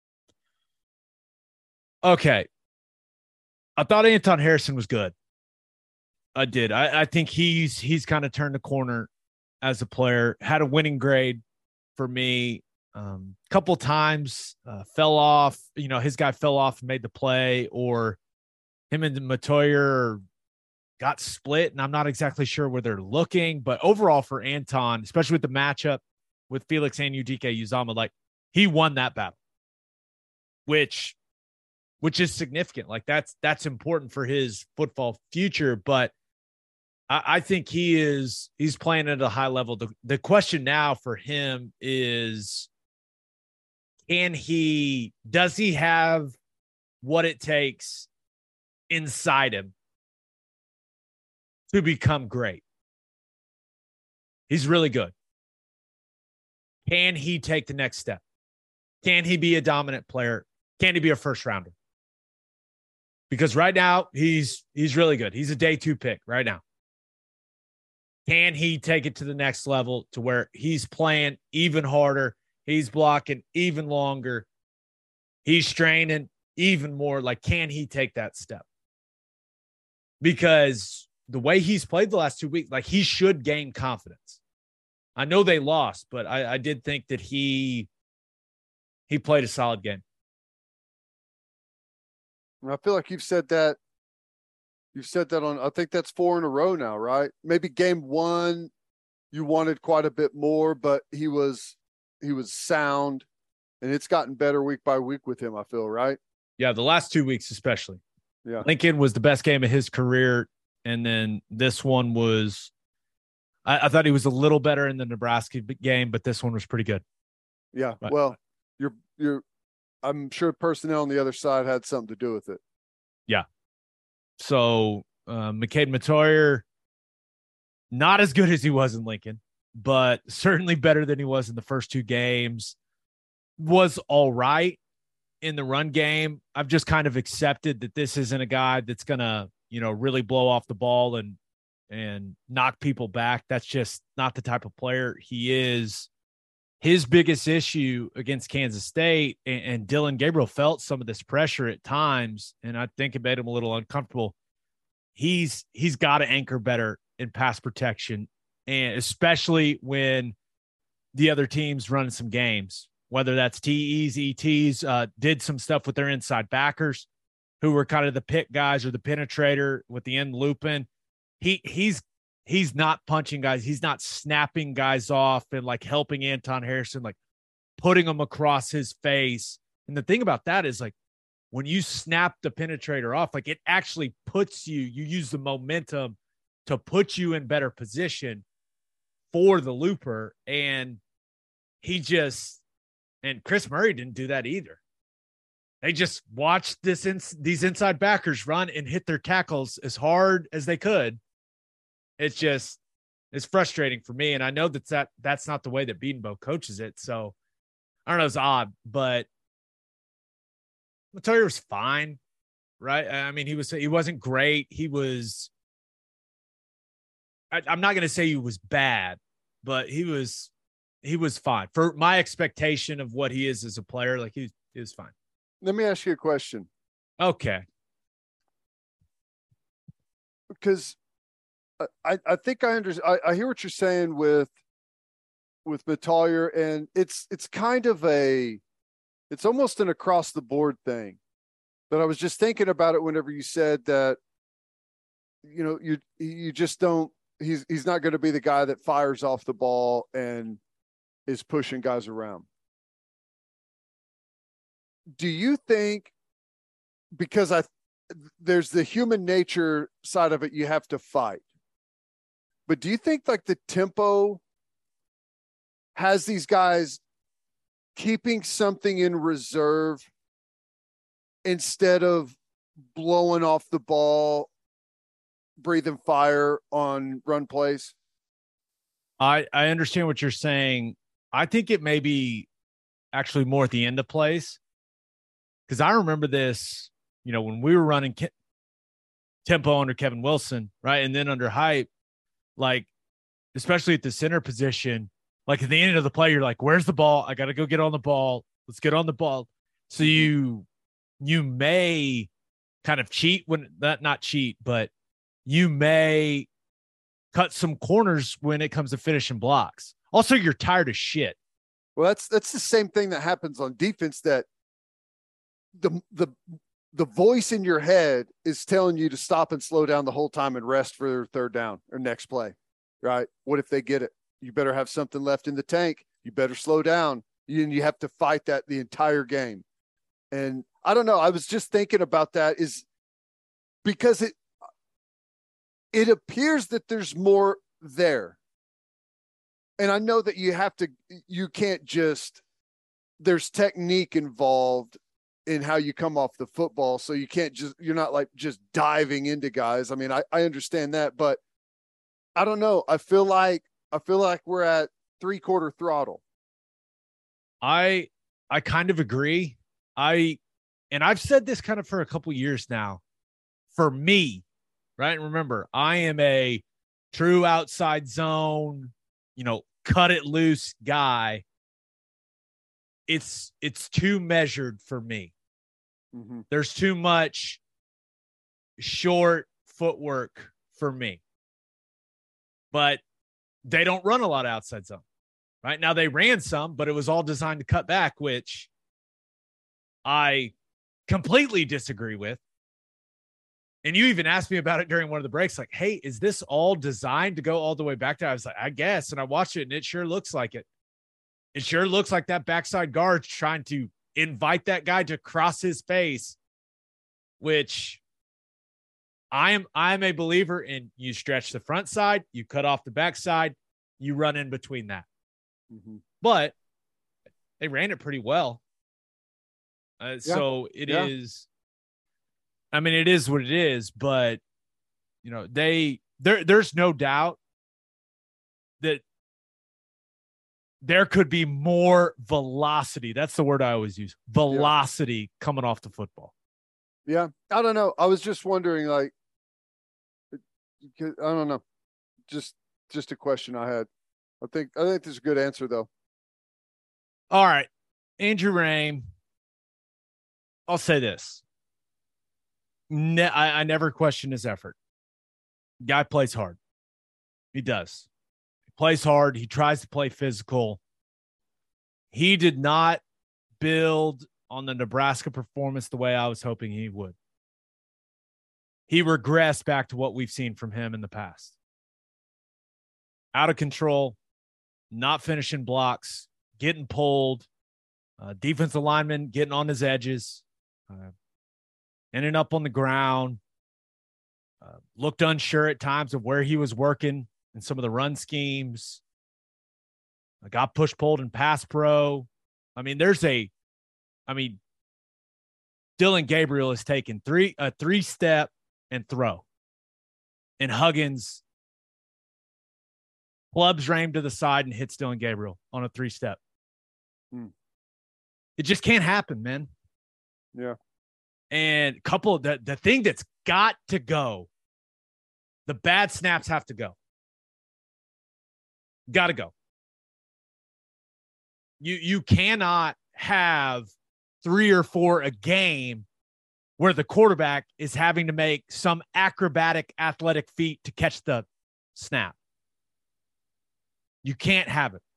Okay. I thought Anton Harrison was good. I did. I think he's kind of turned the corner as a player. Had a winning grade for me. Couple times fell off. His guy fell off and made the play, or him and Matoyer got split, and I'm not exactly sure where they're looking. But overall for Anton, especially with the matchup with Felix and Udike-Uzomah, like he won that battle, which is significant. Like that's important for his football future. But I think he's playing at a high level. The question now for him is, does he have what it takes inside him to become great? He's really good. Can he take the next step? Can he be a dominant player? Can he be a first rounder? Because right now he's really good. He's a day 2 pick right now. Can he take it to the next level to where he's playing even harder? He's blocking even longer. He's straining even more. Like, can he take that step? Because the way he's played the last 2 weeks, like he should gain confidence. I know they lost, but I did think that he played a solid game. I feel like you've said that. You've said that on, I think that's 4 in a row now, right? Maybe game 1, you wanted quite a bit more, but he was sound, and it's gotten better week by week with him, I feel, right? Yeah, the last 2 weeks especially. Yeah. Lincoln was the best game of his career, and then this one was I thought he was a little better in the Nebraska game, but this one was pretty good. Yeah. Right. Well, I'm sure personnel on the other side had something to do with it. Yeah. So McCade Matoyer, not as good as he was in Lincoln, but certainly better than he was in the first 2 games. Was all right in the run game. I've just kind of accepted that this isn't a guy that's going to, really blow off the ball and knock people back. That's just not the type of player he is. His biggest issue against Kansas State, and Dylan Gabriel felt some of this pressure at times, and I think it made him a little uncomfortable. He's got to anchor better in pass protection, and especially when the other team's running some games, whether that's TEs, ETs, did some stuff with their inside backers who were kind of the pick guys or the penetrator with the end looping. He's not punching guys. He's not snapping guys off and like helping Anton Harrison, like putting them across his face. And the thing about that is like when you snap the penetrator off, like it actually puts you use the momentum to put you in better position for the looper. And and Chris Murray didn't do that either. They just watched these inside backers run and hit their tackles as hard as they could. It's frustrating for me. And I know that's not the way that Bedenbaugh coaches it. So I don't know. It's odd, but Matoyer was fine, right? I mean, he wasn't great. I'm not going to say he was bad, but he was fine for my expectation of what he is as a player. Like he was fine. Let me ask you a question. Okay. Because I think I understand. I hear what you're saying with Matoyer, and it's kind of it's almost an across the board thing. But I was just thinking about it whenever you said that, you just don't. He's not going to be the guy that fires off the ball and is pushing guys around. Do you think, because there's the human nature side of it, you have to fight. But do you think like the tempo has these guys keeping something in reserve instead of blowing off the ball, breathing fire on run plays? I understand what you're saying. I think it may be actually more at the end of plays. Because I remember this, when we were running tempo under Kevin Wilson, right? And then under Hype, like, especially at the center position, like at the end of the play, you're like, where's the ball? I got to go get on the ball. Let's get on the ball. So you may kind of cheat not cheat, but you may cut some corners when it comes to finishing blocks. Also, you're tired of shit. Well, that's the same thing that happens on defense, that the voice in your head is telling you to stop and slow down the whole time and rest for third down or next play, right? What if they get it? You better have something left in the tank. You better slow down. You have to fight that the entire game. And I don't know. I was just thinking about that, is because it appears that there's more there. And I know that you can't just, there's technique involved in how you come off the football. So you're not like just diving into guys. I mean, I understand that, but I don't know. I feel like we're at 3/4 throttle. I kind of agree. And I've said this kind of for a couple years now. For me, right? And remember, I am a true outside zone, cut it loose guy. It's too measured for me. Mm-hmm. There's too much short footwork for me. But they don't run a lot of outside zone. Right now, they ran some, but it was all designed to cut back, which I completely disagree with. And you even asked me about it during one of the breaks, like, hey, is this all designed to go all the way back there? I was like, I guess. And I watched it, and it sure looks like it. It sure looks like that backside guard's trying to invite that guy to cross his face, which I'm a believer in. You stretch the front side, you cut off the backside, you run in between that. Mm-hmm. But they ran it pretty well. So it is. I mean, it is what it is. But you know, there's no doubt that there could be more velocity. That's the word I always use. Velocity coming off the football. Yeah, I don't know. I was just wondering, like, I don't know. Just a question I had. I think this is a good answer, though. All right. Andrew Raym. I'll say this. I never question his effort. Guy plays hard. He does. He plays hard. He tries to play physical. He did not build on the Nebraska performance the way I was hoping he would. He regressed back to what we've seen from him in the past. Out of control, not finishing blocks, getting pulled, defensive lineman getting on his edges, ending up on the ground, looked unsure at times of where he was working in some of the run schemes. Got push-pulled in pass pro. I mean, Dylan Gabriel has taken a three-step and throw. And Huggins clubs Raym to the side and hits Dylan Gabriel on a three-step. It just can't happen, man. Yeah. And the thing that's got to go, the bad snaps have to go. Got to go. You cannot have 3 or 4 a game where the quarterback is having to make some acrobatic athletic feat to catch the snap. You can't have it.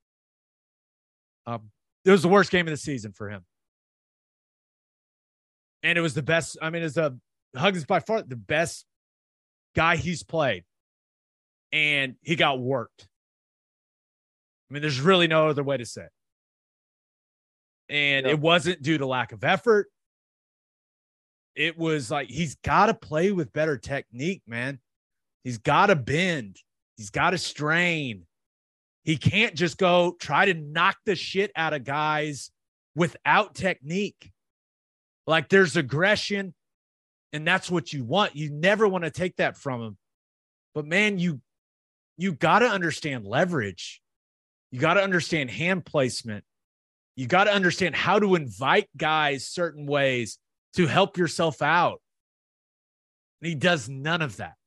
It was the worst game of the season for him. And it was the best. I mean, Huggins by far the best guy he's played. And he got worked. I mean, there's really no other way to say it. And It wasn't due to lack of effort. It was like he's got to play with better technique, man. He's got to bend. He's got to strain. He can't just go try to knock the shit out of guys without technique. Like there's aggression, and that's what you want. You never want to take that from him. But, man, you got to understand leverage. You got to understand hand placement. You got to understand how to invite guys certain ways to help yourself out. And he does none of that.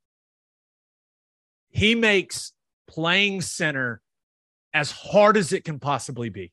He makes playing center as hard as it can possibly be.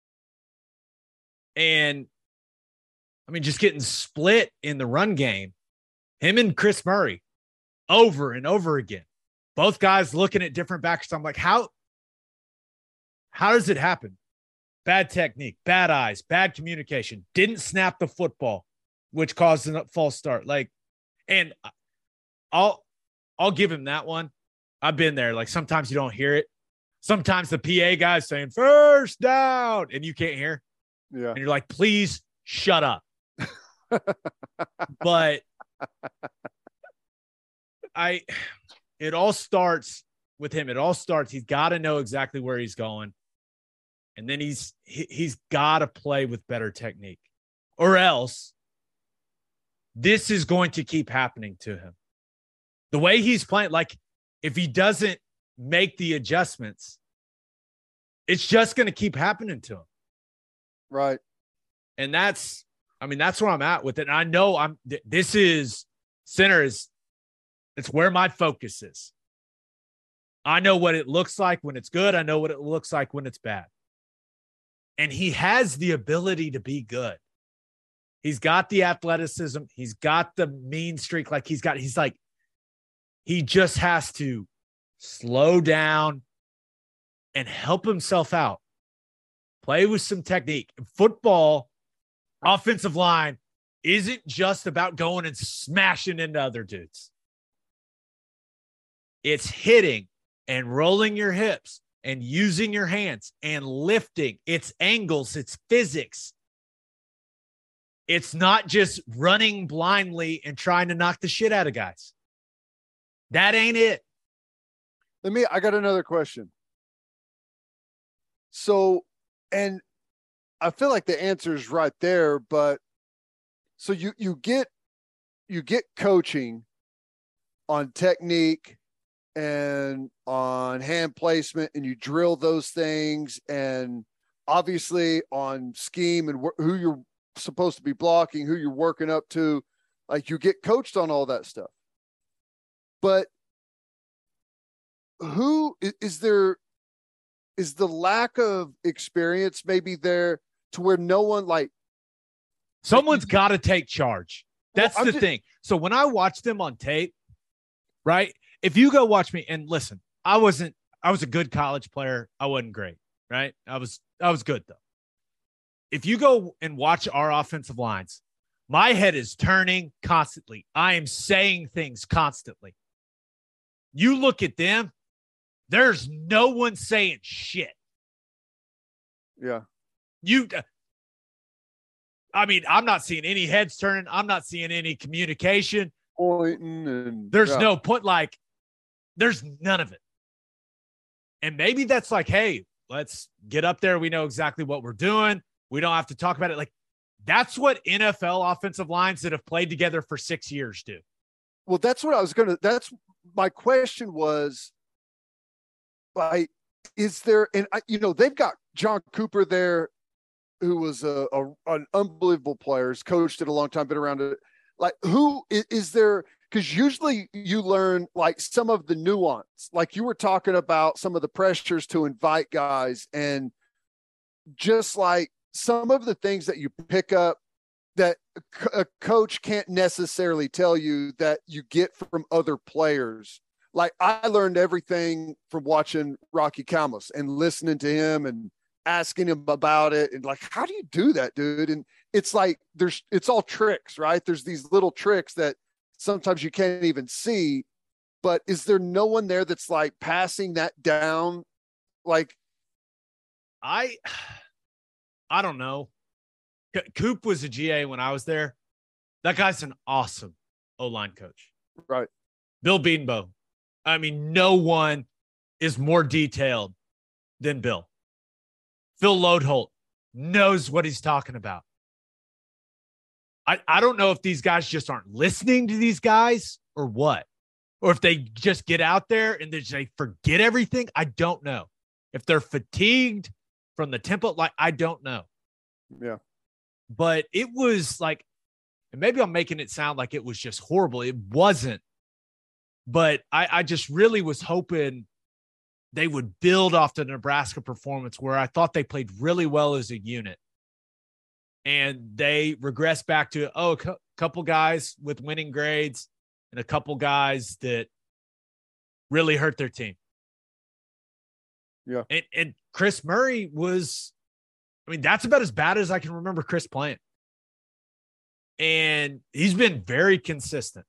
And, I mean, just getting split in the run game, him and Chris Murray over and over again. Both guys looking at different backs. I'm like, how does it happen? Bad technique, bad eyes, bad communication. Didn't snap the football, which caused a false start. Like, and I'll give him that one. I've been there. Like sometimes you don't hear it. Sometimes the PA guy's saying first down and you can't hear. Yeah. And you're like, please shut up. But it all starts with him. It all starts. He's got to know exactly where he's going. And then he's got to play with better technique, or else this is going to keep happening to him. The way he's playing, like if he doesn't make the adjustments, it's just going to keep happening to him. Right. And that's where I'm at with it. And I know this is center is, it's where my focus is. I know what it looks like when it's good. I know what it looks like when it's bad. And he has the ability to be good. He's got the athleticism. He's got the mean streak. He's like, He just has to slow down and help himself out. Play with some technique. Football, offensive line isn't just about going and smashing into other dudes. It's hitting and rolling your hips and using your hands and lifting. It's angles. It's physics. It's not just running blindly and trying to knock the shit out of guys. That ain't it. I got another question. So, and I feel like the answer is right there, but so you get coaching on technique and on hand placement, and you drill those things, and obviously on scheme and who you're supposed to be blocking, who you're working up to. Like, you get coached on all that stuff. But who is there? Is the lack of experience maybe there to where no one, like, someone's got to take charge? That's well, the thing. So when I watch them on tape, right? If you go watch me, and listen, I was a good college player. I wasn't great, right? I was good though. If you go and watch our offensive lines, my head is turning constantly. I am saying things constantly. You look at them, there's no one saying shit. Yeah. I'm not seeing any heads turning. I'm not seeing any communication. Pointing and there's no point. Like, there's none of it. And maybe that's like, hey, let's get up there. We know exactly what we're doing. We don't have to talk about it. Like, that's what NFL offensive lines that have played together for 6 years do. Well, that's my question was, like, is there, and they've got John Cooper there, who was an unbelievable player, has coached it a long time, been around it. Like, who is there? Because usually you learn, like, some of the nuance, like you were talking about some of the pressures to invite guys, and just like some of the things that you pick up that a coach can't necessarily tell you that you get from other players. Like, I learned everything from watching Rocky Calmus and listening to him and asking him about it. And like, how do you do that, dude? And it's like, it's all tricks, right? There's these little tricks that sometimes you can't even see, but is there no one there that's like passing that down? Like, I don't know. Coop was a GA when I was there. That guy's an awesome O-line coach. Right. Bill Bedenbaugh. I mean, no one is more detailed than Bill. Phil Lodeholt knows what he's talking about. I don't know if these guys just aren't listening to these guys or what, or if they just get out there and they forget everything. I don't know. If they're fatigued from the tempo, like, I don't know. Yeah. But it was like, and maybe I'm making it sound like it was just horrible. It wasn't. But I just really was hoping they would build off the Nebraska performance, where I thought they played really well as a unit. And they regressed back to, a couple guys with winning grades and a couple guys that really hurt their team. Yeah. And Chris Murray was, that's about as bad as I can remember Chris playing. And he's been very consistent.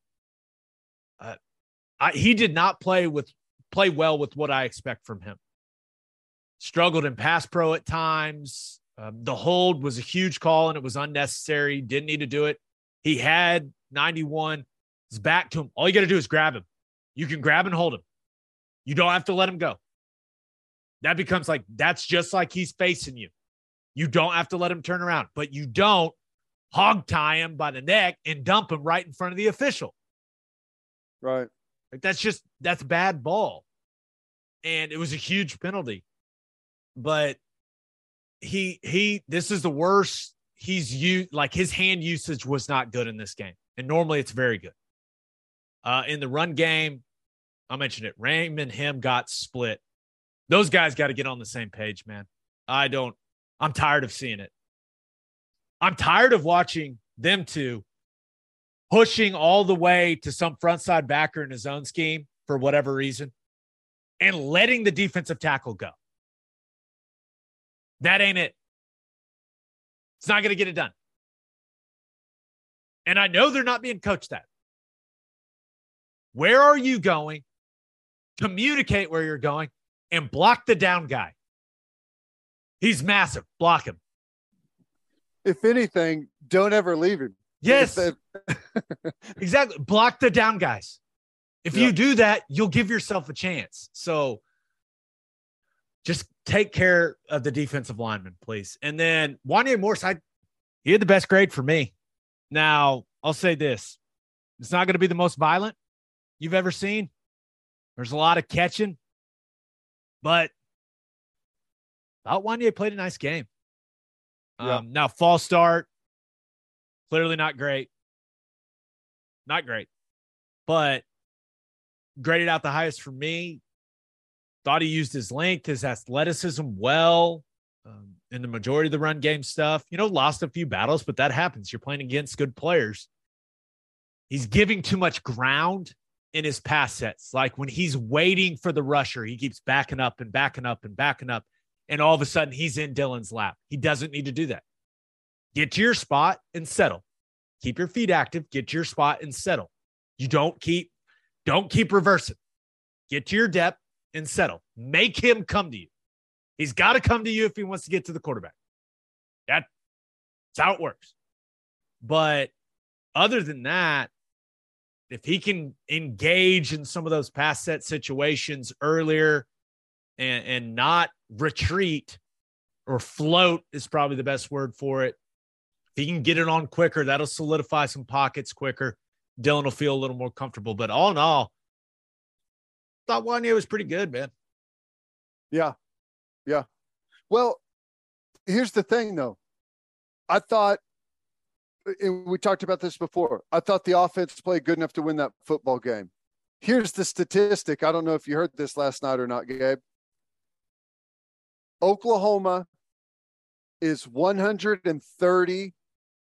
He did not play well with what I expect from him. Struggled in pass pro at times. The hold was a huge call and it was unnecessary. Didn't need to do it. He had 91. His back to him. All you got to do is grab him. You can grab and hold him. You don't have to let him go. That becomes like, that's just like he's facing you. You don't have to let him turn around, but you don't hog tie him by the neck and dump him right in front of the official. Right. Like, that's bad ball. And it was a huge penalty. But this is the worst he's used. Like, his hand usage was not good in this game. And normally it's very good. In the run game, I mentioned it. Raymond Him got split. Those guys got to get on the same page, man. I'm tired of seeing it. I'm tired of watching them two pushing all the way to some frontside backer in his own scheme for whatever reason and letting the defensive tackle go. That ain't it. It's not going to get it done. And I know they're not being coached that. Where are you going? Communicate where you're going and block the down guy. He's massive. Block him. If anything, don't ever leave him. Yes. Exactly. Block the down guys. If you do that, you'll give yourself a chance. So just take care of the defensive lineman, please. And then Wanya Morse, he had the best grade for me. Now, I'll say this. It's not going to be the most violent you've ever seen. There's a lot of catching. But I thought Wanya played a nice game. Now, false start, clearly not great. Not great. But graded out the highest for me. Thought he used his length, his athleticism well in the majority of the run game stuff. Lost a few battles, but that happens. You're playing against good players. He's giving too much ground in his pass sets. Like when he's waiting for the rusher, he keeps backing up and backing up and backing up. And all of a sudden he's in Dylan's lap. He doesn't need to do that. Get to your spot and settle. Keep your feet active. Get to your spot and settle. You don't keep reversing. Get to your depth and settle. Make him come to you. He's got to come to you if he wants to get to the quarterback. That's how it works. But other than that, if he can engage in some of those pass set situations earlier and not retreat or float is probably the best word for it. If he can get it on quicker, that'll solidify some pockets quicker. Dylan will feel a little more comfortable. But all in all, I thought Wanya was pretty good, man. Yeah. Yeah. Well, here's the thing, though. I thought, and we talked about this before, I thought the offense played good enough to win that football game. Here's the statistic. I don't know if you heard this last night or not, Gabe. Oklahoma is 130-2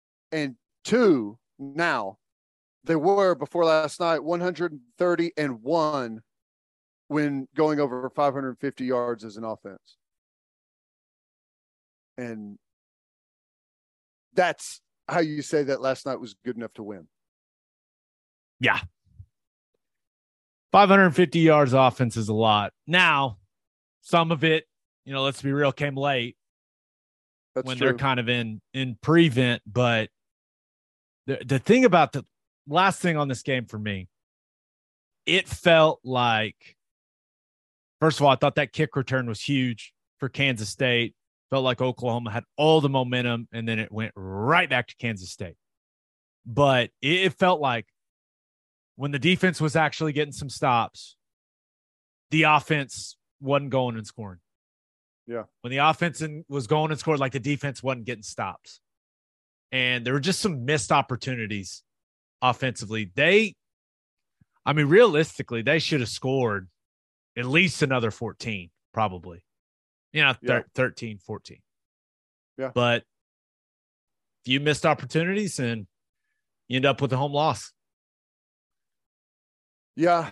now. They were before last night 130-1 when going over 550 yards as an offense. And that's how you say that last night was good enough to win. Yeah. 550 yards offense is a lot. Now, some of it, let's be real, came late. That's when true. They're kind of in prevent. But the thing about the last thing on this game for me, it felt like, first of all, I thought that kick return was huge for Kansas State. Felt like Oklahoma had all the momentum, and then it went right back to Kansas State. But it felt like when the defense was actually getting some stops, the offense wasn't going and scoring. Yeah. When the offense was going and scored, like the defense wasn't getting stops. And there were just some missed opportunities offensively. Realistically, they should have scored at least another 14, probably. 13, 14. Yeah. But if you missed opportunities and you end up with a home loss. Yeah.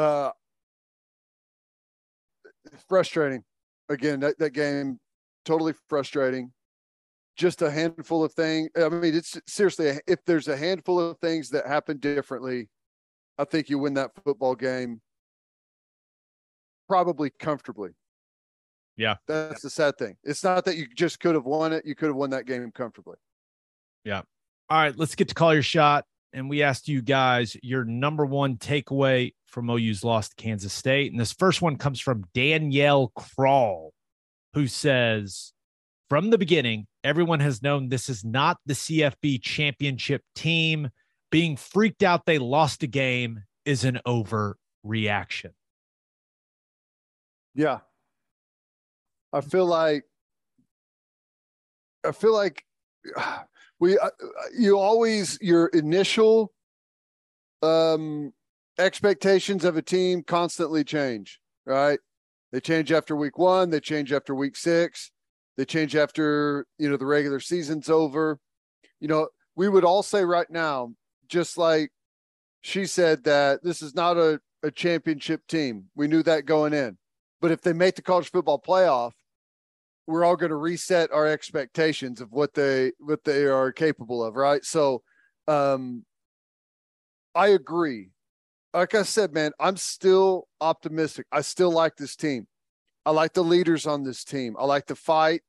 Frustrating. Again, that game, totally frustrating. Just a handful of things. It's seriously, if there's a handful of things that happen differently, I think you win that football game probably comfortably. Yeah. That's the sad thing. It's not that you just could have won it. You could have won that game comfortably. Yeah. All right, let's get to call your shot. And we asked you guys your number one takeaway from OU's loss to Kansas State. And this first one comes from Danielle Crawl, who says, from the beginning, everyone has known this is not the CFB championship team. Being freaked out they lost a game is an overreaction. Yeah. I feel like your initial expectations of a team constantly change, right? They change after week 1, they change after week 6, they change after, the regular season's over. We would all say right now just like she said that this is not a championship team. We knew that going in. But if they make the college football playoff, we're all going to reset our expectations of what they are capable of, right? So I agree. Like I said, man, I'm still optimistic. I still like this team. I like the leaders on this team. I like the fight.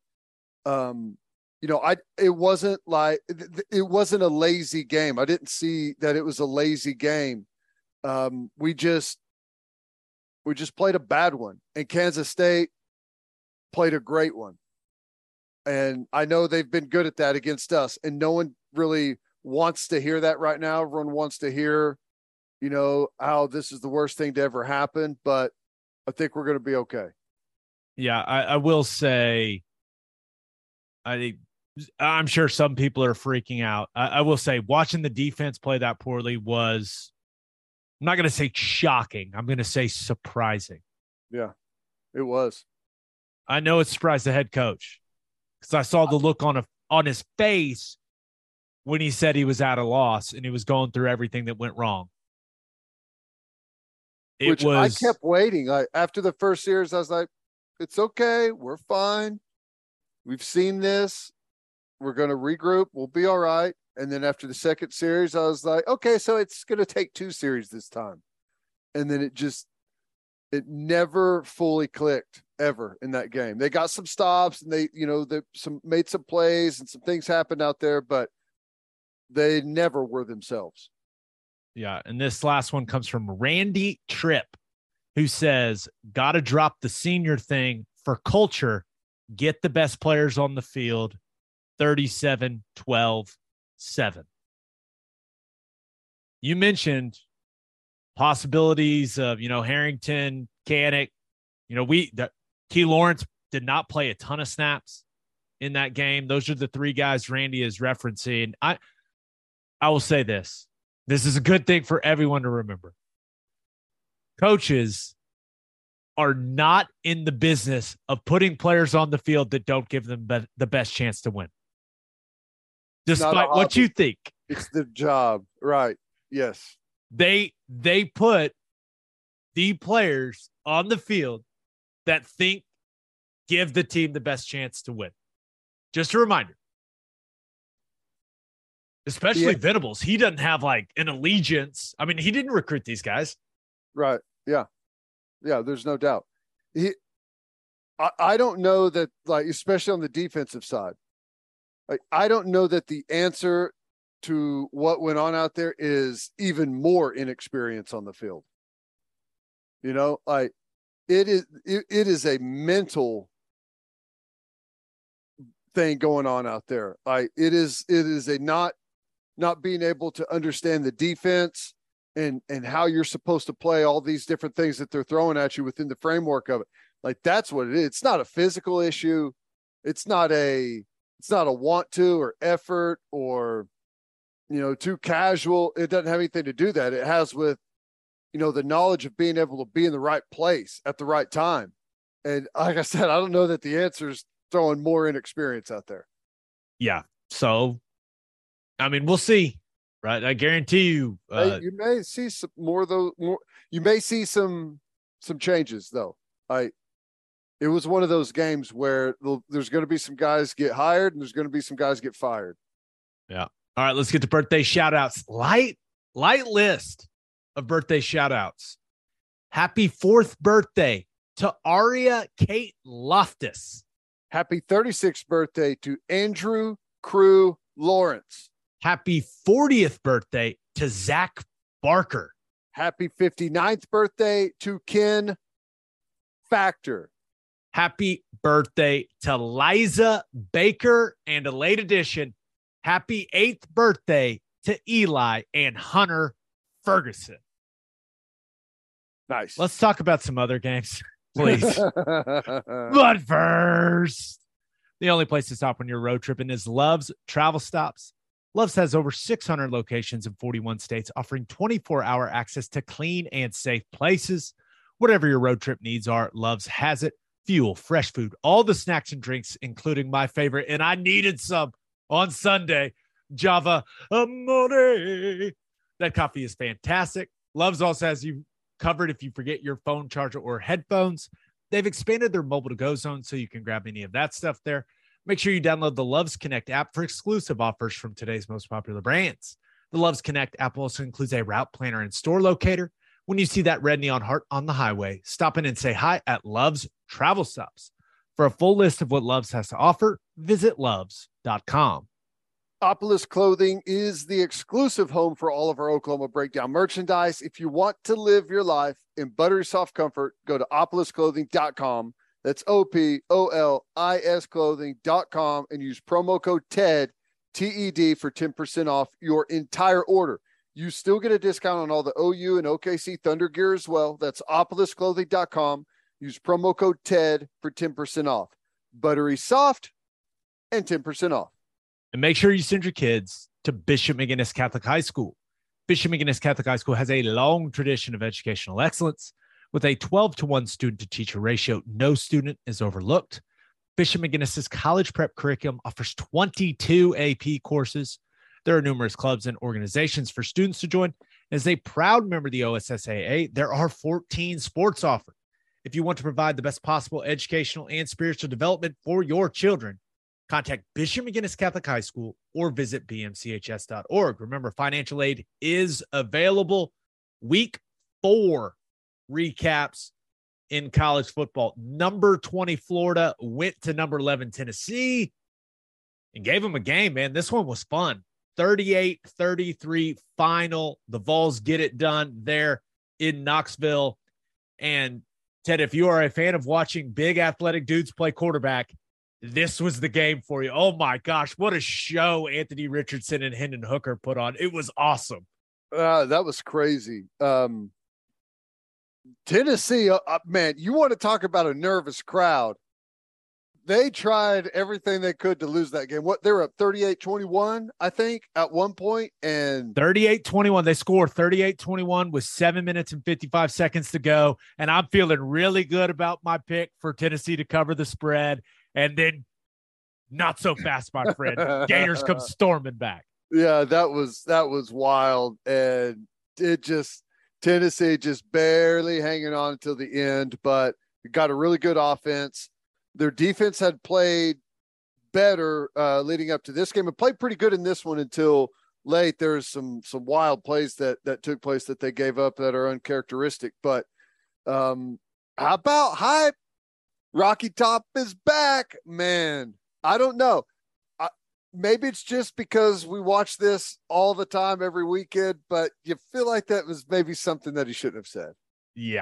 It wasn't a lazy game. I didn't see that it was a lazy game. We just played a bad one, and Kansas State played a great one. And I know they've been good at that against us, and no one really wants to hear that right now. Everyone wants to hear, how this is the worst thing to ever happen, but I think we're going to be okay. Yeah, I will say, I'm sure some people are freaking out. I will say watching the defense play that poorly was, I'm not going to say shocking. I'm going to say surprising. Yeah, it was. I know it surprised the head coach because I saw the look on his face when he said he was at a loss and he was going through everything that went wrong. I kept waiting. After the first series, I was like, it's okay. We're fine. We've seen this. We're going to regroup. We'll be all right. And then after the second series, I was like, okay, so it's going to take 2 series this time. And then it never fully clicked ever in that game. They got some stops and they made some plays and some things happened out there, but they never were themselves. Yeah. And this last one comes from Randy Tripp, who says, got to drop the senior thing for culture. Get the best players on the field. 37-12-7. You mentioned possibilities of, Harrington, Kanik. Key Lawrence did not play a ton of snaps in that game. Those are the 3 guys Randy is referencing. I will say this. This is a good thing for everyone to remember. Coaches are not in the business of putting players on the field that don't give them the best chance to win. Despite what you think. It's the job. Right. Yes. They put the players on the field that give the team the best chance to win. Just a reminder. Especially Venables. He doesn't have like an allegiance. I mean, he didn't recruit these guys. Right. Yeah. Yeah. There's no doubt. I don't know that, like, especially on the defensive side, like, I don't know that the answer to what went on out there is even more inexperience on the field. Like, it is a mental thing going on out there. Like, it is a not being able to understand the defense and how you're supposed to play all these different things that they're throwing at you within the framework of it. Like, that's what it is. It's not a physical issue. It's not a want to or effort or, too casual. It doesn't have anything to do that. It has with, the knowledge of being able to be in the right place at the right time. And like I said, I don't know that the answer is throwing more inexperience out there. Yeah. So, I mean, we'll see, right? I guarantee you. You may see some more of those. You may see some changes, though. It was one of those games where there's going to be some guys get hired and there's going to be some guys get fired. Yeah. All right, let's get to birthday shout-outs. Light list of birthday shout-outs. Happy 4th birthday to Aria Kate Loftus. Happy 36th birthday to Andrew Crew Lawrence. Happy 40th birthday to Zach Barker. Happy 59th birthday to Ken Factor. Happy birthday to Liza Baker, and a late edition, happy 8th birthday to Eli and Hunter Ferguson. Nice. Let's talk about some other games, please. But first, the only place to stop when you're road tripping is Love's Travel Stops. Love's has over 600 locations in 41 states, offering 24-hour access to clean and safe places. Whatever your road trip needs are, Love's has it. Fuel, fresh food, all the snacks and drinks, including my favorite, and I needed some on Sunday, Java Amore. That coffee is fantastic. Love's also has you covered if you forget your phone charger or headphones. They've expanded their mobile to go zone so you can grab any of that stuff there. Make sure you download the Love's Connect app for exclusive offers from today's most popular brands. The Love's Connect app also includes a route planner and store locator. When you see that red neon heart on the highway, stop in and say hi at Love's Travel Stops. For a full list of what Love's has to offer, visit loves.com. Opolis Clothing is the exclusive home for all of our Oklahoma Breakdown merchandise. If you want to live your life in buttery soft comfort, go to opolisclothing.com. That's OPOLIS clothing.com and use promo code TED, TED, for 10% off your entire order. You still get a discount on all the OU and OKC Thunder gear as well. That's opolisclothing.com. Use promo code TED for 10% off. Buttery soft and 10% off. And make sure you send your kids to Bishop McGinnis Catholic High School. Bishop McGinnis Catholic High School has a long tradition of educational excellence. With a 12-to-1 student-to-teacher ratio, no student is overlooked. Bishop McGinnis's college prep curriculum offers 22 AP courses. There are numerous clubs and organizations for students to join. As a proud member of the OSSAA, there are 14 sports offered. If you want to provide the best possible educational and spiritual development for your children, contact Bishop McGinnis Catholic High School or visit bmchs.org. Remember, financial aid is available. Week 4 recaps in college football. Number 20 Florida went to number 11 Tennessee and gave them a game, man. This one was fun. 38-33 final. The Vols get it done there in Knoxville. And Ted, if you are a fan of watching big athletic dudes play quarterback, this was the game for you. Oh my gosh, what a show Anthony Richardson and Hendon Hooker put on. It was awesome. That was crazy. Tennessee, man, you want to talk about a nervous crowd. They tried everything they could to lose that game. They were up 38-21, I think, at one point. And 38-21. They scored 38-21 with 7 minutes and 55 seconds to go. And I'm feeling really good about my pick for Tennessee to cover the spread. And then not so fast, my friend. Gators come storming back. Yeah, that was wild. And Tennessee just barely hanging on until the end, but got a really good offense. Their defense had played better leading up to this game and played pretty good in this one until late. There's some wild plays that took place that they gave up that are uncharacteristic. But how about hype? Rocky Top is back, man. I don't know. Maybe it's just because we watch this all the time, every weekend, but you feel like that was maybe something that he shouldn't have said. Yeah,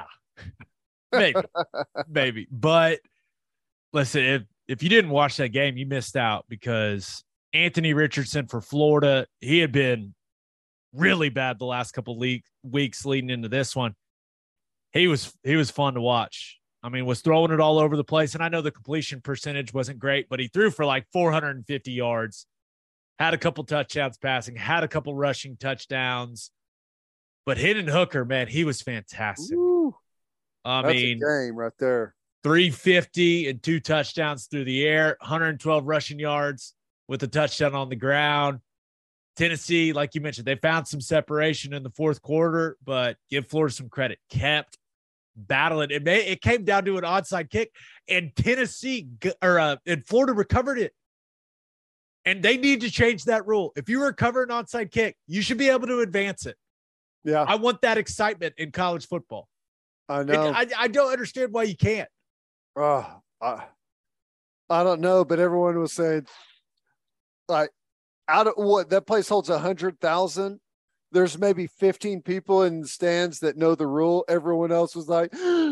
maybe. But listen, if you didn't watch that game, you missed out, because Anthony Richardson for Florida, he had been really bad the last couple weeks leading into this one. He was fun to watch. I mean, was throwing it all over the place. And I know the completion percentage wasn't great, but he threw for like 450 yards, had a couple touchdowns passing, had a couple rushing touchdowns. But Hendon Hooker, man, he was fantastic. Ooh, that's a game right there. 350 and 2 touchdowns through the air, 112 rushing yards with a touchdown on the ground. Tennessee, like you mentioned, they found some separation in the fourth quarter, but give Florida some credit. Kept battling. It came down to an onside kick, and and Florida recovered it. And they need to change that rule. If you recover an onside kick, you should be able to advance it. Yeah. I want that excitement in college football. I know. I don't understand why you can't. I don't know, but everyone was saying, like, out of what that place holds 100,000. There's maybe 15 people in the stands that know the rule. Everyone else was like,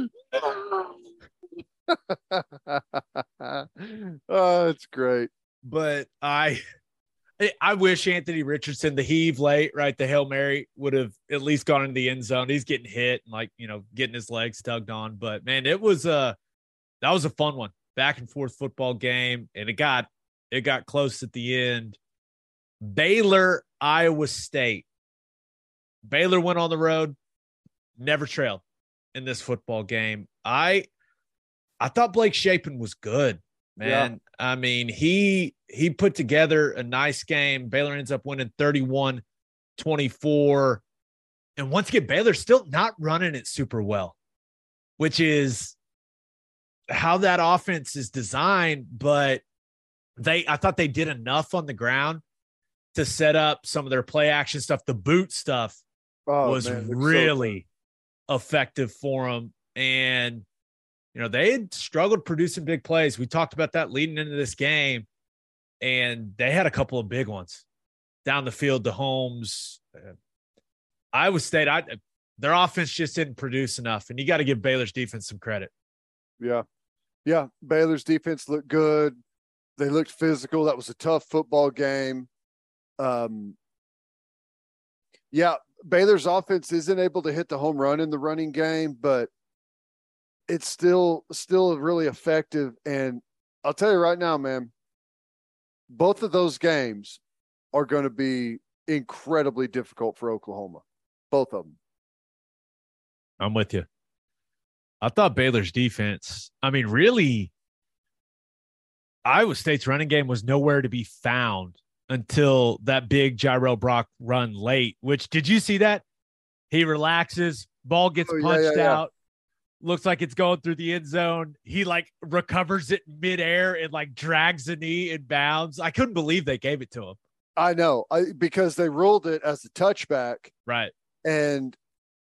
oh, it's great. But I wish Anthony Richardson, the heave late, right, the Hail Mary, would have at least gone into the end zone. He's getting hit and, like, getting his legs tugged on. But, man, that was a fun one. Back and forth football game, and it got close at the end. Baylor, Iowa State. Baylor went on the road, never trailed in this football game. I thought Blake Shapen was good, man. Yeah. I mean, he put together a nice game. Baylor ends up winning 31-24. And once again, Baylor's still not running it super well, which is how that offense is designed. But I thought they did enough on the ground to set up some of their play action stuff. The boot stuff was really effective for them. And, they had struggled producing big plays. We talked about that leading into this game, and they had a couple of big ones down the field to Holmes. Iowa State, their offense just didn't produce enough, and you got to give Baylor's defense some credit. Yeah. Yeah. Baylor's defense looked good. They looked physical. That was a tough football game. Baylor's offense isn't able to hit the home run in the running game, but it's still really effective. And I'll tell you right now, man, both of those games are going to be incredibly difficult for Oklahoma. Both of them. I'm with you. I thought Baylor's defense, really, Iowa State's running game was nowhere to be found until that big Jairo Brock run late, which, did you see that? He relaxes, ball gets punched out, looks like it's going through the end zone. He recovers it midair and drags a knee and bounds. I couldn't believe they gave it to him. I know, because they ruled it as a touchback. Right. And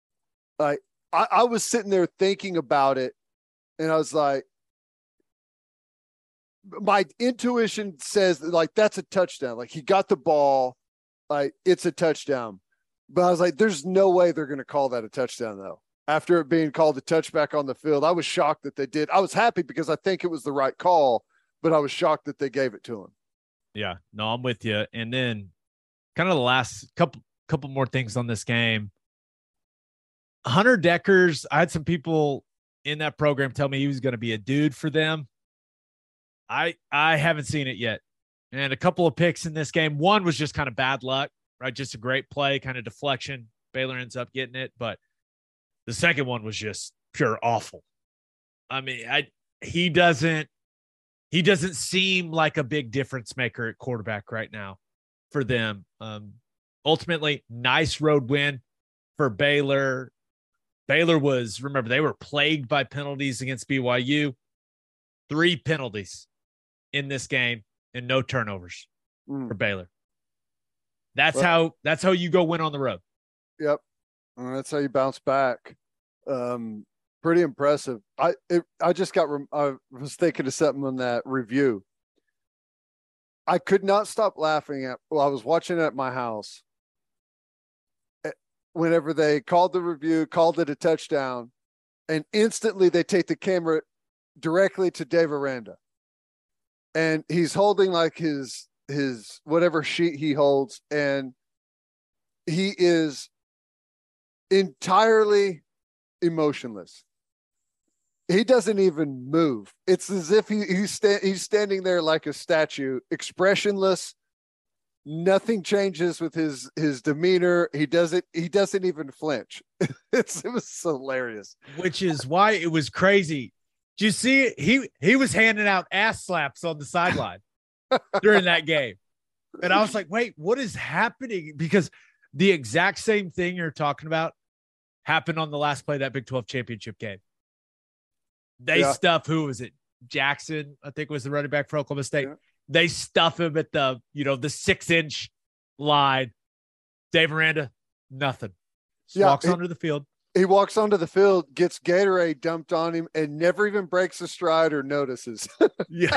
I was sitting there thinking about it, and I was like, my intuition says that's a touchdown. He got the ball, it's a touchdown. But I was like, there's no way they're going to call that a touchdown though. After it being called a touchback on the field, I was shocked that they did. I was happy because I think it was the right call, but I was shocked that they gave it to him. Yeah, no, I'm with you. And then kind of the last couple more things on this game. Hunter Deckers, I had some people in that program tell me he was going to be a dude for them. I haven't seen it yet. And a couple of picks in this game. One was just kind of bad luck, right? Just a great play, kind of deflection. Baylor ends up getting it. But the second one was just pure awful. He doesn't seem like a big difference maker at quarterback right now for them. Ultimately, nice road win for Baylor. Baylor they were plagued by penalties against BYU. 3 penalties in this game and no turnovers for Baylor. That's how you go win on the road. Yep. And that's how you bounce back. Pretty impressive. I was thinking of something on that review. I could not stop laughing I was watching it at my house. Whenever they called the review, called it a touchdown, and instantly they take the camera directly to Dave Aranda. And he's holding his whatever sheet he holds, and he is entirely emotionless. He doesn't even move. It's as if he's standing there like a statue, expressionless. Nothing changes with his demeanor. He doesn't even flinch. It was hilarious. Which is why it was crazy. Did you see it? He was handing out ass slaps on the sideline during that game. And I was like, wait, what is happening? Because the exact same thing you're talking about happened on the last play of that Big 12 championship game. They stuff, who was it? Jackson, I think, was the running back for Oklahoma State. Yeah. They stuff him at the 6-inch line. Dave Aranda, nothing. Just walks onto the field. He walks onto the field, gets Gatorade dumped on him, and never even breaks a stride or notices. Yeah,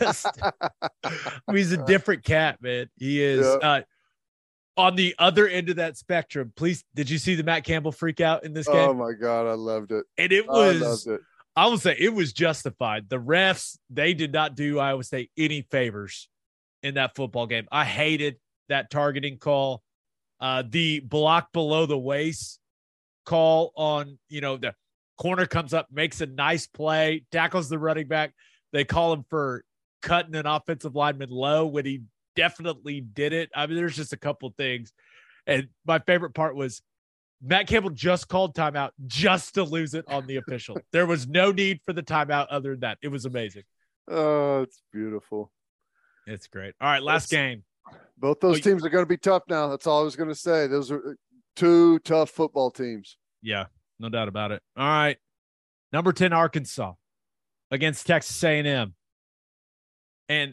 he's a different cat, man. He is. Yeah. On the other end of that spectrum, please, did you see the Matt Campbell freak out in this game? Oh my God, I loved it. And I will say it was justified. The refs, they did not do Iowa State any favors in that football game. I hated that targeting call. The block below the waist call on, the corner comes up, makes a nice play, tackles the running back. They call him for cutting an offensive lineman low when he definitely did it. There's just a couple things. And my favorite part was Matt Campbell just called timeout just to lose it on the official. There was no need for the timeout other than that. It was amazing. Oh, it's beautiful. It's great. All right, last game. Both those teams are going to be tough now. That's all I was going to say. Those are Two tough football teams. Yeah, no doubt about it. All right. Number 10, Arkansas against Texas A&M. And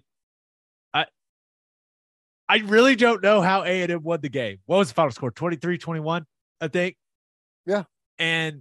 I really don't know how A&M won the game. What was the final score? 23-21, I think. Yeah. And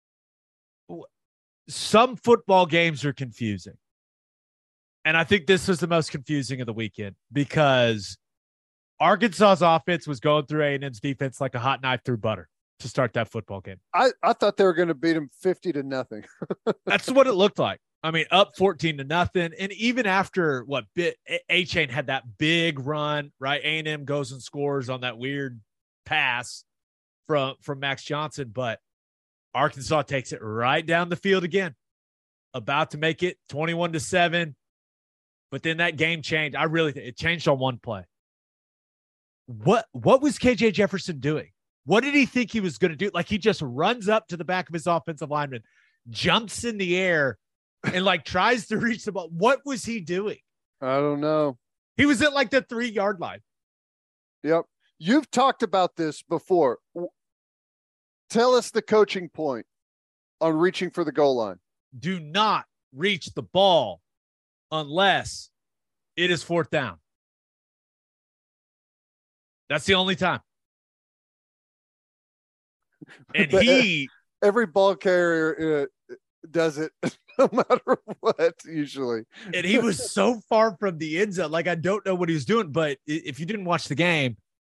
some football games are confusing. And I think this was the most confusing of the weekend because Arkansas's offense was going through A&M's defense like a hot knife through butter to start that football game. I thought they were going to beat them 50-0. That's what it looked like. I mean, up 14-0. And even after A-Chain had that big run, right? A&M goes and scores on that weird pass from Max Johnson, but Arkansas takes it right down the field again, about to make it 21-7. But then that game changed. I really think it changed on one play. What was KJ Jefferson doing? What did he think he was going to do? Like, he just runs up to the back of his offensive lineman, jumps in the air, and tries to reach the ball. What was he doing? I don't know. He was at the 3-yard line. Yep. You've talked about this before. Tell us the coaching point on reaching for the goal line. Do not reach the ball unless it is 4th down. That's the only time. And every ball carrier does it no matter what, usually. And he was so far from the end zone. I don't know what he was doing, but if you didn't watch the game,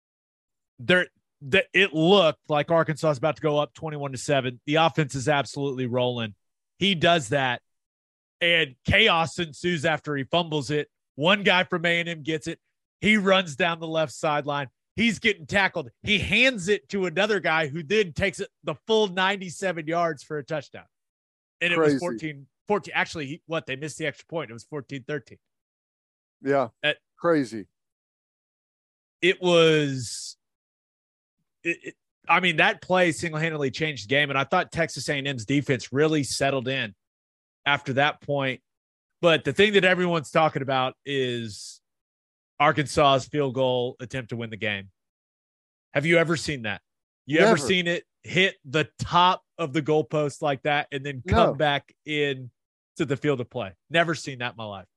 it looked like Arkansas is about to go up 21-7. The offense is absolutely rolling. He does that, and chaos ensues after he fumbles it. One guy from A&M gets it. He runs down the left sideline. He's getting tackled. He hands it to another guy who then takes it the full 97 yards for a touchdown. And it was 14. Actually, they missed the extra point. It was 14-13. Yeah. Crazy. It was that play single-handedly changed the game, and I thought Texas A&M's defense really settled in after that point. But the thing that everyone's talking about is Arkansas's field goal attempt to win the game. Have you ever seen that? Never. Ever seen it hit the top of the goalpost like that and then come back in to the field of play? Never seen that in my life.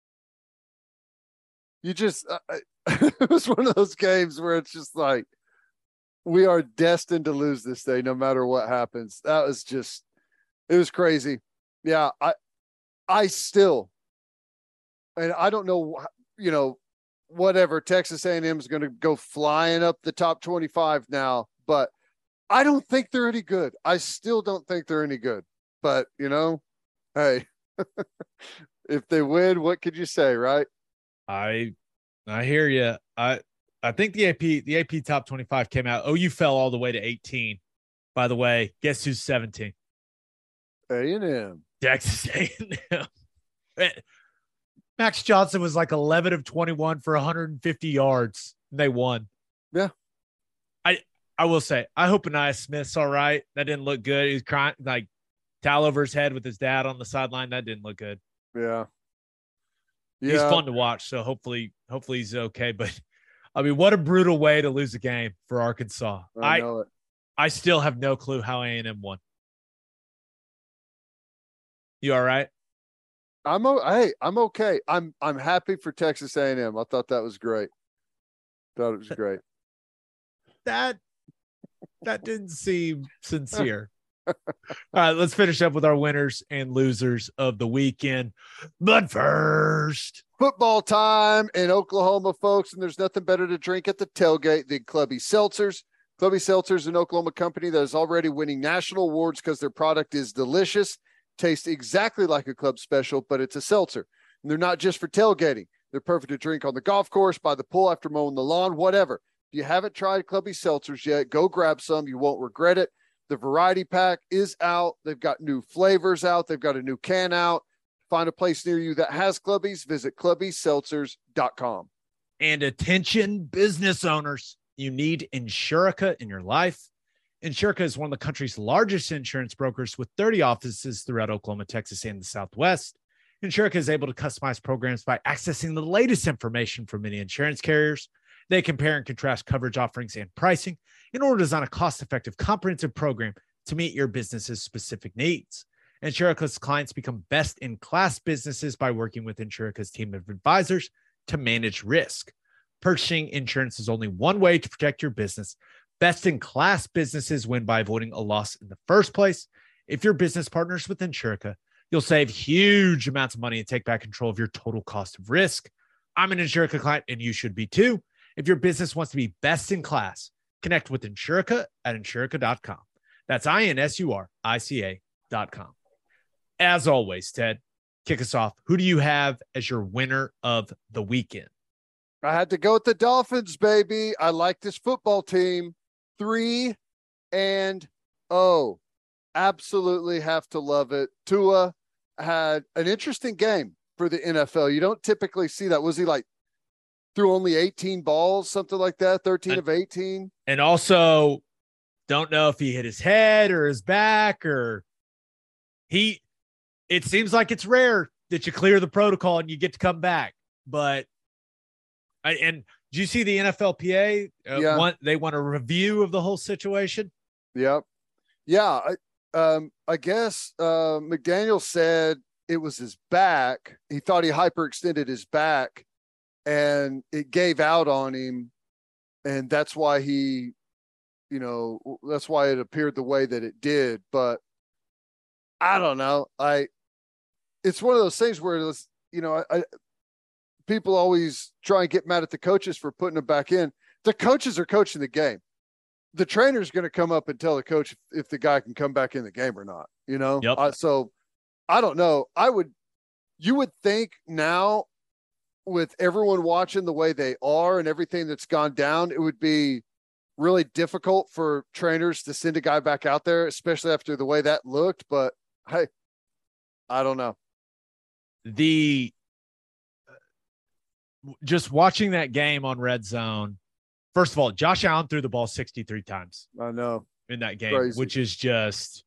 You just it was one of those games where it's just like, we are destined to lose this day no matter what happens. That was just, it was crazy. Yeah, I still, and I don't know, whatever, Texas A&M is going to go flying up the top 25 now, but I don't think they're any good. I still don't think they're any good. But, hey, if they win, what could you say, right? I hear you. I think the AP top 25 came out. OU fell all the way to 18. By the way, guess who's 17? A&M. Texas A&M. Max Johnson was 11 of 21 for 150 yards. And they won. Yeah. I will say, I hope Anais Smith's all right. That didn't look good. He was crying, towel over his head with his dad on the sideline. That didn't look good. Yeah. He's fun to watch. So hopefully he's okay. But what a brutal way to lose a game for Arkansas. I know it. I still have no clue how A&M won. You all right? I'm okay. I'm happy for Texas A&M. I thought that was great. Thought it was great. That didn't seem sincere. All right, let's finish up with our winners and losers of the weekend. But first, football time in Oklahoma, folks, and there's nothing better to drink at the tailgate than Clubby Seltzers. Clubby Seltzers is an Oklahoma company that is already winning national awards because their product is delicious, tastes exactly like a club special, but it's a seltzer. And they're not just for tailgating. They're perfect to drink on the golf course, by the pool, after mowing the lawn, whatever. If you haven't tried Clubby Seltzers yet, go grab some. You won't regret it. The variety pack is out. They've got new flavors out. They've got a new can out. Find a place near you that has Clubbies. Visit clubbyseltzers.com. And attention, business owners, you need Insurica in your life. Insurica is one of the country's largest insurance brokers with 30 offices throughout Oklahoma, Texas, and the Southwest. Insurica is able to customize programs by accessing the latest information from many insurance carriers. They compare and contrast coverage offerings and pricing in order to design a cost-effective, comprehensive program to meet your business's specific needs. Insurica's clients become best-in-class businesses by working with Insurica's team of advisors to manage risk. Purchasing insurance is only one way to protect your business. Best-in-class businesses win by avoiding a loss in the first place. If your business partners with Insurica, you'll save huge amounts of money and take back control of your total cost of risk. I'm an Insurica client, and you should be too. If your business wants to be best in class, connect with Insurica at Insurica.com. That's INSURICA.com. As always, Ted, kick us off. Who do you have as your winner of the weekend? I had to go with the Dolphins, baby. I like this football team. 3-0. Absolutely have to love it. Tua had an interesting game for the NFL. You don't typically see that. Was he like threw only 18 balls, something like that, 13 of 18? And also, don't know if he hit his head or his back or it seems like it's rare that you clear the protocol and you get to come back. But did you see the NFLPA? Yeah. They want a review of the whole situation. Yep. Yeah. I guess McDaniel said it was his back. He thought he hyperextended his back and it gave out on him. And that's why that's why it appeared the way that it did. But I don't know. It's one of those things where it's, people always try and get mad at the coaches for putting them back in. The coaches are coaching the game. The trainer's going to come up and tell the coach if the guy can come back in the game or not, Yep. So I don't know. You would think now with everyone watching the way they are and everything that's gone down, it would be really difficult for trainers to send a guy back out there, especially after the way that looked. But hey, I don't know. Just watching that game on Red Zone. First of all, Josh Allen threw the ball 63 times. I know in that game, crazy. which is just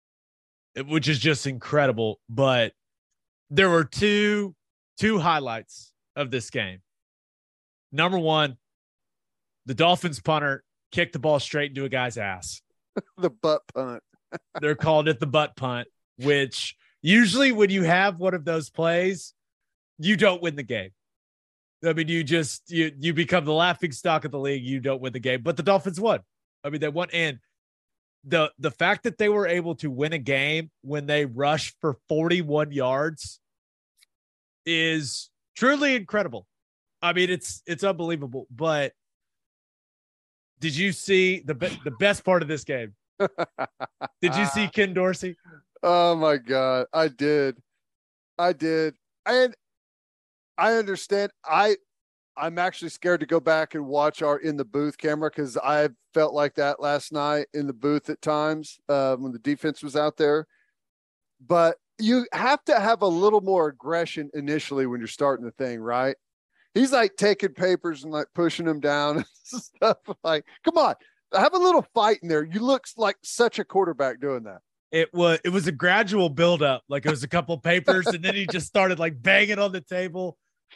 incredible. But there were two highlights of this game. Number one, the Dolphins punter kicked the ball straight into a guy's ass. The butt punt. They're calling it the butt punt, which usually when you have one of those plays, you don't win the game. I mean, you become the laughing stock of the league. You don't win the game, but the Dolphins won. I mean, they won. And the fact that they were able to win a game when they rushed for 41 yards is truly incredible. I mean, it's unbelievable. But did you see the best part of this game? Did you see Ken Dorsey? Oh my God. I did. And I understand. I'm actually scared to go back and watch our in the booth camera because I felt like that last night in the booth at times when the defense was out there. But you have to have a little more aggression initially when you're starting the thing, right? He's like taking papers and like pushing them down and stuff. Like, come on, have a little fight in there. You look like such a quarterback doing that. It was a gradual buildup. Like it was a couple papers and then he just started like banging on the table.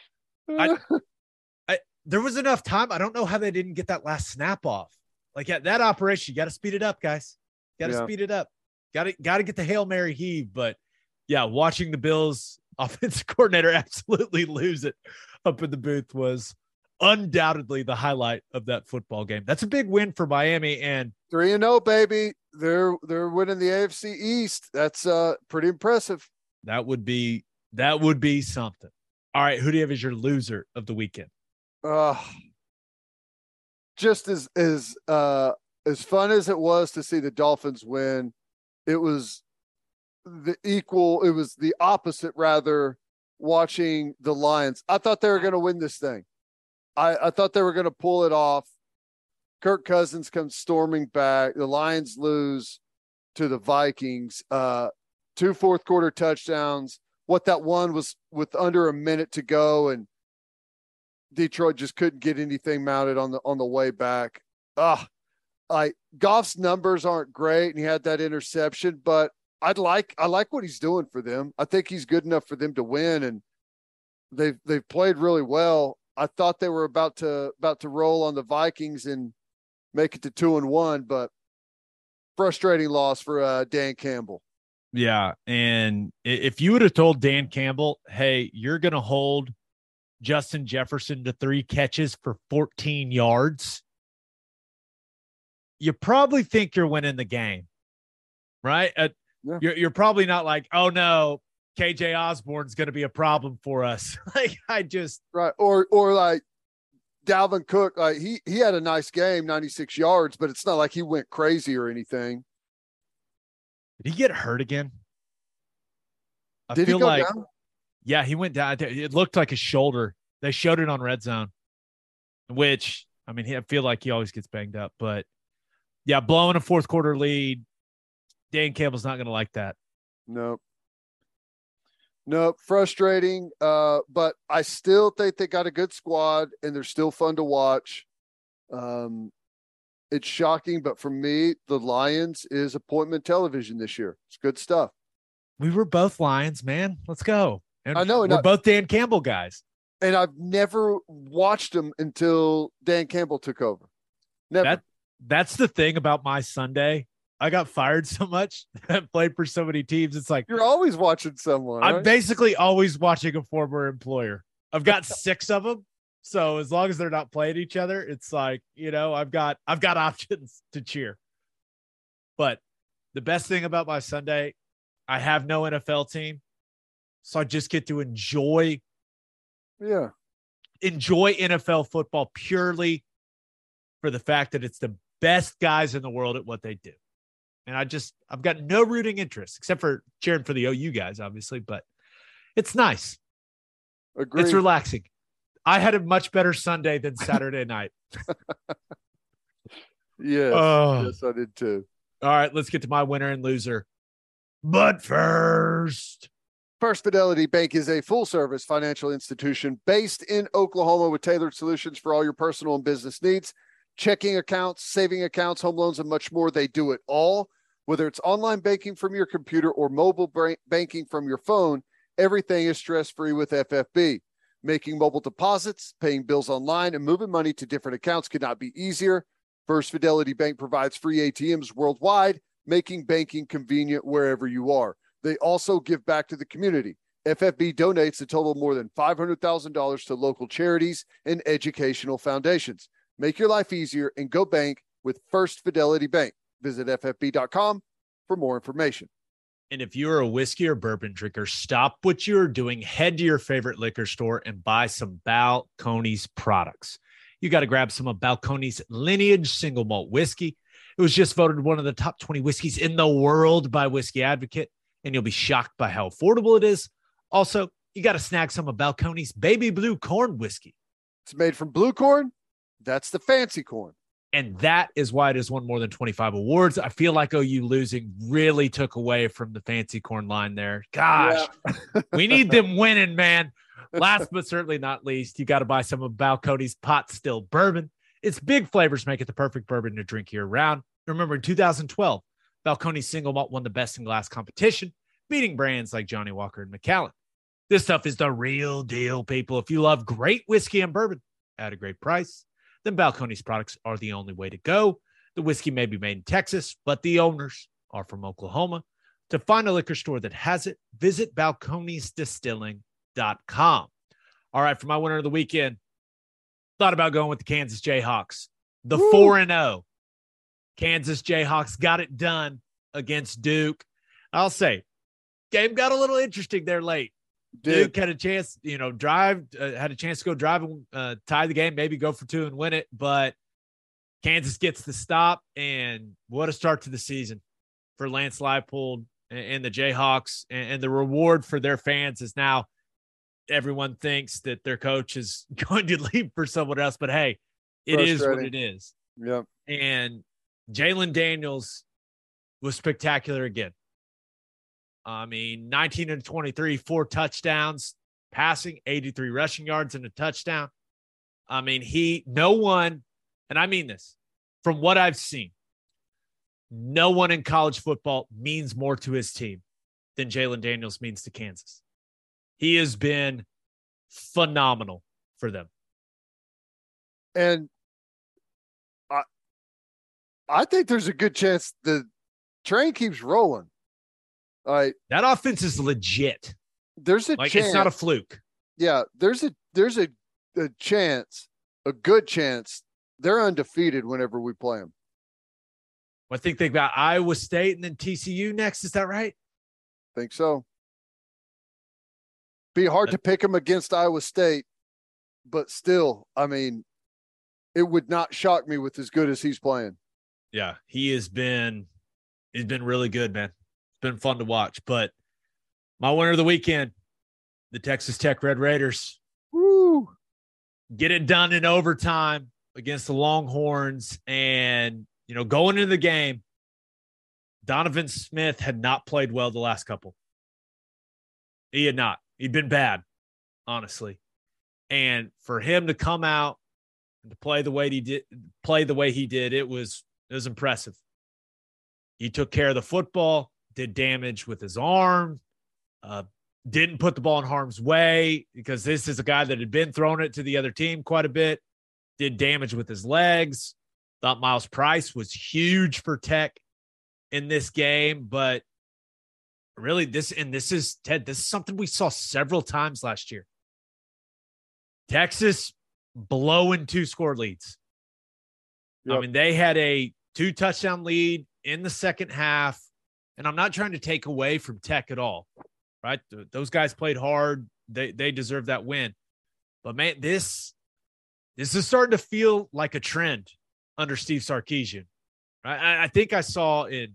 There was enough time. I don't know how they didn't get that last snap off. Like at that operation, you got to speed it up, guys. Speed it up. Got to get the Hail Mary heave. But yeah, watching the Bills offensive coordinator absolutely lose it up in the booth was undoubtedly the highlight of that football game. That's a big win for Miami, and 3-0, baby. They're winning the AFC East. That's pretty impressive. That would be something. All right, who do you have as your loser of the weekend? Just as fun as it was to see the Dolphins win, it was the opposite rather, watching the Lions. I thought they were going to win this thing. I thought they were going to pull it off. Kirk Cousins comes storming back. The Lions lose to the Vikings. 2 fourth quarter touchdowns. What that one was with under a minute to go, and Detroit just couldn't get anything mounted on the way back. Like Goff's numbers aren't great, and he had that interception, but I like what he's doing for them. I think he's good enough for them to win, and they've played really well. I thought they were about to roll on the Vikings and make it to 2-1, but frustrating loss for Dan Campbell. Yeah. And if you would have told Dan Campbell, hey, you're going to hold Justin Jefferson to 3 catches for 14 yards, you probably think you're winning the game, right? Yeah. You're probably not like, oh no, KJ Osborne's going to be a problem for us. Like right. Or like Dalvin Cook, like he had a nice game, 96 yards, but it's not like he went crazy or anything. Did he get hurt again? Did he go down? Yeah, he went down. It looked like his shoulder. They showed it on Red Zone, which, I mean, I feel like he always gets banged up. But, yeah, blowing a fourth quarter lead, Dan Campbell's not going to like that. Nope. Frustrating. But I still think they got a good squad, and they're still fun to watch. It's shocking, but for me, the Lions is appointment television this year. It's good stuff. We were both Lions, man. Let's go. And I know. We're both Dan Campbell guys. And I've never watched them until Dan Campbell took over. Never. That's the thing about my Sunday. I got fired so much. I played for so many teams. It's like you're always watching someone. I'm right? basically always watching a former employer. I've got 6 of them. So as long as they're not playing each other, it's like, I've got options to cheer. But the best thing about my Sunday, I have no NFL team. So I just get to enjoy NFL football purely for the fact that it's the best guys in the world at what they do. And I've got no rooting interest except for cheering for the OU guys, obviously, but it's nice. Agreed. It's relaxing. I had a much better Sunday than Saturday night. Yes, I did too. All right, let's get to my winner and loser. But first, First Fidelity Bank is a full-service financial institution based in Oklahoma with tailored solutions for all your personal and business needs. Checking accounts, saving accounts, home loans, and much more. They do it all. Whether it's online banking from your computer or mobile banking from your phone, everything is stress-free with FFB. Making mobile deposits, paying bills online, and moving money to different accounts could not be easier. First Fidelity Bank provides free ATMs worldwide, making banking convenient wherever you are. They also give back to the community. FFB donates a total of more than $500,000 to local charities and educational foundations. Make your life easier and go bank with First Fidelity Bank. Visit ffb.com for more information. And if you're a whiskey or bourbon drinker, stop what you're doing, head to your favorite liquor store and buy some Balcones products. You got to grab some of Balcones Lineage single malt whiskey. It was just voted one of the top 20 whiskeys in the world by Whiskey Advocate, and you'll be shocked by how affordable it is. Also, you got to snag some of Balcones Baby Blue Corn whiskey. It's made from blue corn. That's the fancy corn. And that is why it has won more than 25 awards. I feel like OU losing really took away from the fancy corn line there. Gosh, we need them winning, man. Last but certainly not least, you got to buy some of Balcones Pot Still Bourbon. Its big flavors make it the perfect bourbon to drink year-round. Remember, in 2012, Balcones Single Malt won the Best in Glass competition, beating brands like Johnny Walker and Macallan. This stuff is the real deal, people. If you love great whiskey and bourbon at a great price, then Balcones products are the only way to go. The whiskey may be made in Texas, but the owners are from Oklahoma. To find a liquor store that has it, visit balconesdistilling.com. All right, for my winner of the weekend, thought about going with the Kansas Jayhawks. The 4-0 Kansas Jayhawks got it done against Duke. I'll say, game got a little interesting there late. Duke had a chance, had a chance to go drive and tie the game, maybe go for 2 and win it. But Kansas gets the stop, and what a start to the season for Lance Leipold and the Jayhawks. And the reward for their fans is now everyone thinks that their coach is going to leave for someone else. But, hey, it is what it is. Yep. And Jalen Daniels was spectacular again. 19 and 23, 4 touchdowns, passing, 83 rushing yards and a touchdown. No one, and I mean this, from what I've seen, no one in college football means more to his team than Jalen Daniels means to Kansas. He has been phenomenal for them. And I think there's a good chance the train keeps rolling. All right. That offense is legit. There's a like chance. It's not a fluke. Yeah, there's a chance, a good chance they're undefeated whenever we play them. I think they've got Iowa State and then TCU next. Is that right? Think so. Be hard to pick them against Iowa State, but still, I mean, it would not shock me with as good as he's playing. Yeah, he's been really good, man. It's been fun to watch. But my winner of the weekend, the Texas Tech Red Raiders. Woo! Get it done in overtime against the Longhorns. And, going into the game, Donovan Smith had not played well the last couple. He had not. He'd been bad, honestly. And for him to come out and to play the way he did, it was impressive. He took care of the football, did damage with his arm, didn't put the ball in harm's way because this is a guy that had been throwing it to the other team quite a bit, did damage with his legs. Thought Miles Price was huge for Tech in this game, but really this is something we saw several times last year. Texas blowing 2-score leads. Yep. I mean, they had a 2-touchdown lead in the second half, and I'm not trying to take away from Tech at all, right? Those guys played hard. They deserve that win. But, man, this is starting to feel like a trend under Steve Sarkisian. Right? I think I saw in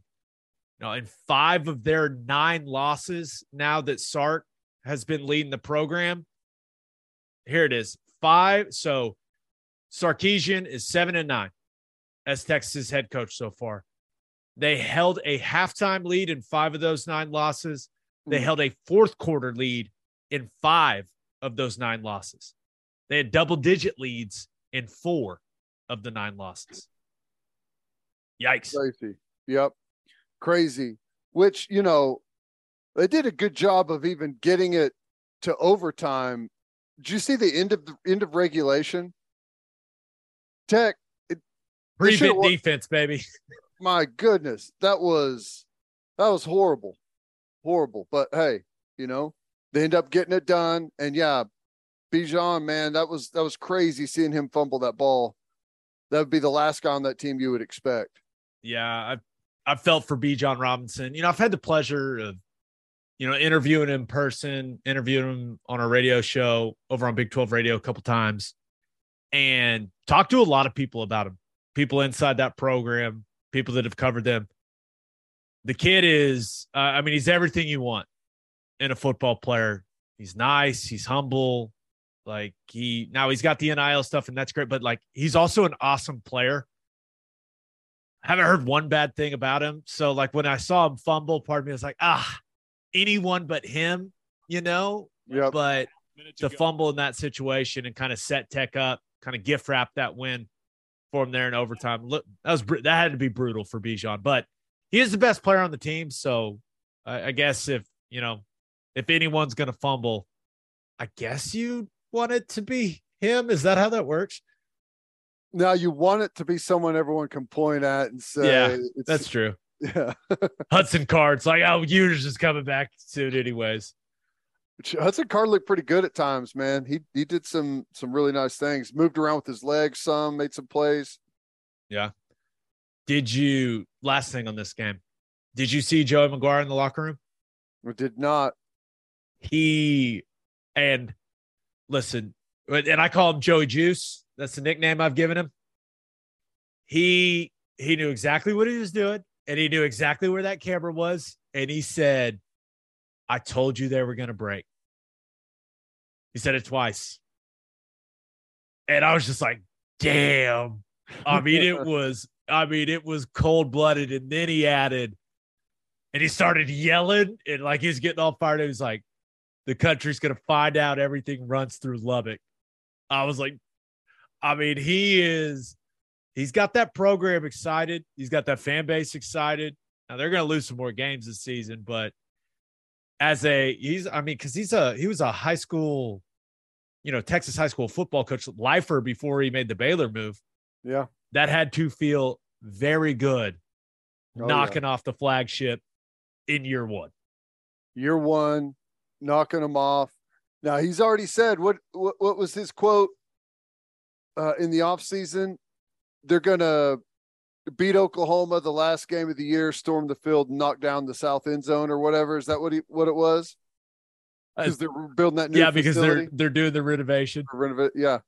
5 of their 9 losses now that Sark has been leading the program. Here it is. 5. So Sarkisian is 7-9 as Texas head coach so far. They held a halftime lead in 5 of those 9 losses. They held a fourth quarter lead in 5 of those 9 losses. They had double-digit leads in 4 of the 9 losses. Yikes. Crazy. Yep. Crazy. Which, they did a good job of even getting it to overtime. Did you see the end of regulation? Tech. Prevent defense, baby. My goodness. That was horrible. Horrible. But hey, they end up getting it done. And yeah, Bijan, man, that was crazy seeing him fumble that ball. That would be the last guy on that team you would expect. Yeah, I've felt for Bijan Robinson. I've had the pleasure of, interviewing him in person, interviewing him on our radio show over on Big 12 Radio a couple times, and talked to a lot of people about him, people inside that program, people that have covered them. The kid is, he's everything you want in a football player. He's nice. He's humble. He's got the NIL stuff, and that's great. But he's also an awesome player. I haven't heard one bad thing about him. So when I saw him fumble, part of me was like, anyone but him, Yep. But the fumble in that situation and kind of set Tech up, kind of gift wrap that win for him there in overtime. Look, that had to be brutal for Bijan, but he is the best player on the team. So I guess if anyone's going to fumble, I guess you want it to be him. Is that how that works? Now you want it to be someone everyone can point at and say, yeah, that's true. Yeah. Hudson Card's you're just coming back soon anyways. Hudson Card looked pretty good at times, man. He did some really nice things, moved around with his legs some, made some plays. Yeah. Last thing on this game, did you see Joey McGuire in the locker room? I did not. And I call him Joey Juice. That's the nickname I've given him. He knew exactly what he was doing, and he knew exactly where that camera was. And he said, I told you they were going to break. He said it twice. And I was just like, damn. It was cold-blooded. And then he added, and he started yelling, and he was getting all fired up. He was like, the country's going to find out everything runs through Lubbock. I was like, he's got that program excited. He's got that fan base excited. Now they're going to lose some more games this season, but he was a high school, Texas high school football coach Lifer before he made the Baylor move. Yeah. That had to feel very good knocking off the flagship in year one. Year one, knocking them off. Now he's already said what was his quote in the offseason? They're gonna beat Oklahoma the last game of the year, storm the field, and knock down the south end zone or whatever. Is that what it was? Because they're building that new because they're doing the renovation. Yeah.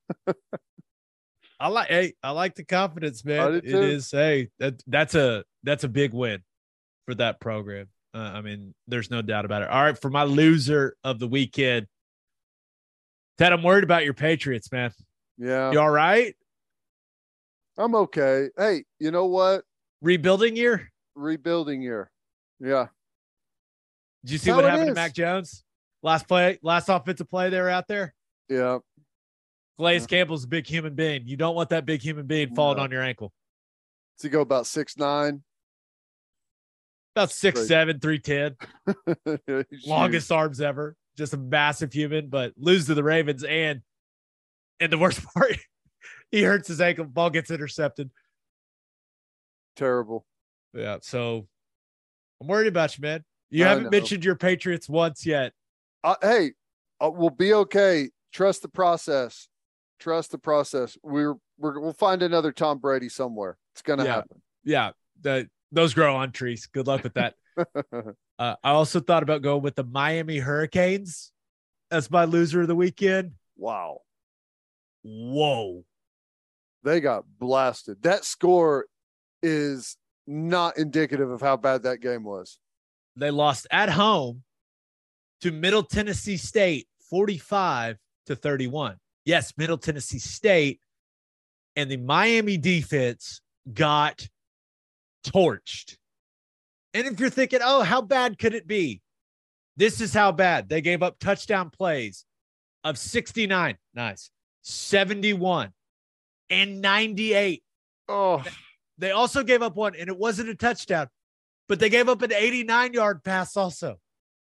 I like the confidence, man. It is that's a big win for that program. I mean, there's no doubt about it. All right, for my loser of the weekend, Ted, I'm worried about your Patriots, man. Yeah. You all right? I'm okay. Hey, you know what? Rebuilding year? Rebuilding year. Yeah. Did you see what happened to Mac Jones? Last offensive play they were out there? Yeah. Calais Campbell's a big human being. You don't want that big human being falling on your ankle. Does he go about 6'9"? About 6'7", 310. Longest arms ever. Just a massive human, but lose to the Ravens. And the worst part, he hurts his ankle. Ball gets intercepted. Terrible. Yeah, so I'm worried about you, man. You haven't mentioned your Patriots once yet. Hey, we'll be okay. Trust the process. Trust the process. We'll find another Tom Brady somewhere. It's going to happen. Yeah, those grow on trees. Good luck with that. I also thought about going with the Miami Hurricanes as my loser of the weekend. Wow. Whoa. They got blasted. That score is not indicative of how bad that game was. They lost at home to Middle Tennessee State 45-31. Yes, Middle Tennessee State and the Miami defense got torched. And if you're thinking, oh, how bad could it be? This is how bad. They gave up touchdown plays of 69. Nice. 71 and 98. Oh, they also gave up one, and it wasn't a touchdown, but they gave up an 89-yard pass also.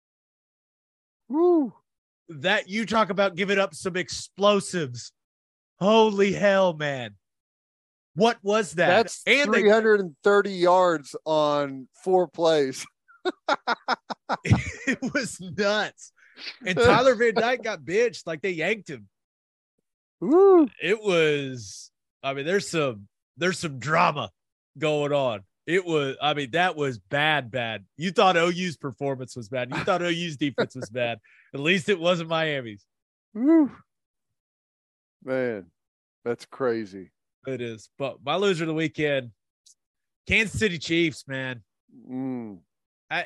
Woo. That you talk about giving up some explosives. Holy hell, man. What was that? That's 330 yards on 4 plays. It was nuts. And Tyler Van Dyke got benched like they yanked him. Woo. It was, there's some drama going on. That was bad. You thought OU's performance was bad. You thought OU's defense was bad. At least it wasn't Miami's. Woo. Man, that's crazy. It is. But my loser of the weekend, Kansas City Chiefs, man. I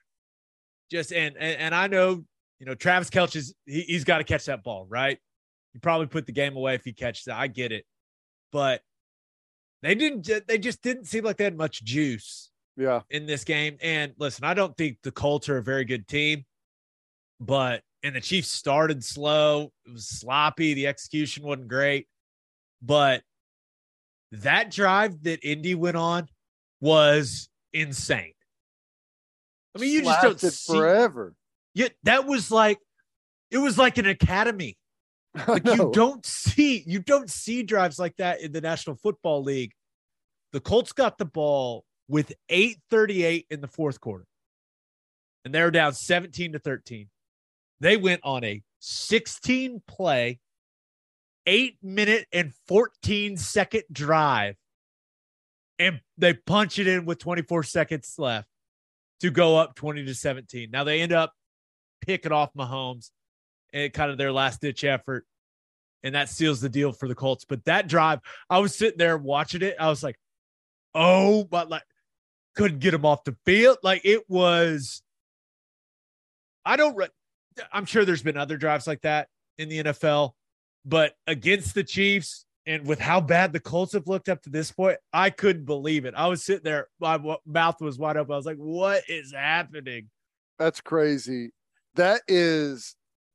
know, Travis Kelce he's got to catch that ball, right? You probably put the game away if he catches it. I get it. But they just didn't seem like they had much juice in this game. And listen, I don't think the Colts are a very good team, and the Chiefs started slow. It was sloppy. The execution wasn't great, but that drive that Indy went on was insane. You just don't see forever. Yeah, that was like, it was like an academy. Like you don't see drives like that in the National Football League. The Colts got the ball with 8:38 in the fourth quarter, and they were down 17-13. They went on a 16-play, 8-minute and 14-second drive, and they punch it in with 24 seconds left to go up 20-17. Now they end up picking off Mahomes and kind of their last-ditch effort, and that seals the deal for the Colts. But that drive, I was sitting there watching it. I was like, oh, but couldn't get him off the field. It was – I'm sure there's been other drives like that in the NFL, but against the Chiefs and with how bad the Colts have looked up to this point, I couldn't believe it. I was sitting there, my mouth was wide open. I was like, what is happening? That's crazy. That is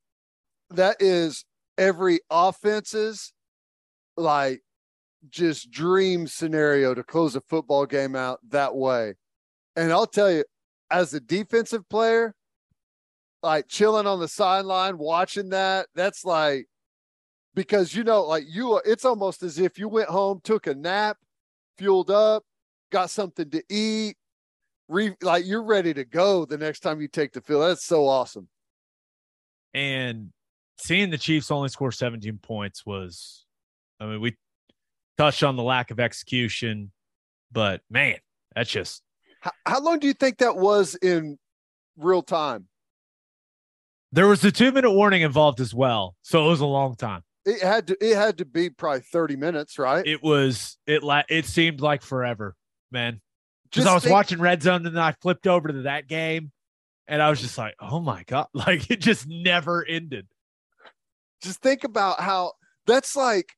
every offense's just dream scenario to close a football game out that way. And I'll tell you, as a defensive player, chilling on the sideline, watching that's because it's almost as if you went home, took a nap, fueled up, got something to eat, you're ready to go the next time you take the field. That's so awesome. And seeing the Chiefs only score 17 points we touched on the lack of execution, but man, that's just. How long do you think that was in real time? There was a 2-minute warning involved as well, so it was a long time. It had to be probably 30 minutes, right? It seemed like forever, man. Because I was watching Red Zone and then I flipped over to that game and I was just like, oh my God, like it just never ended. Just think about how it's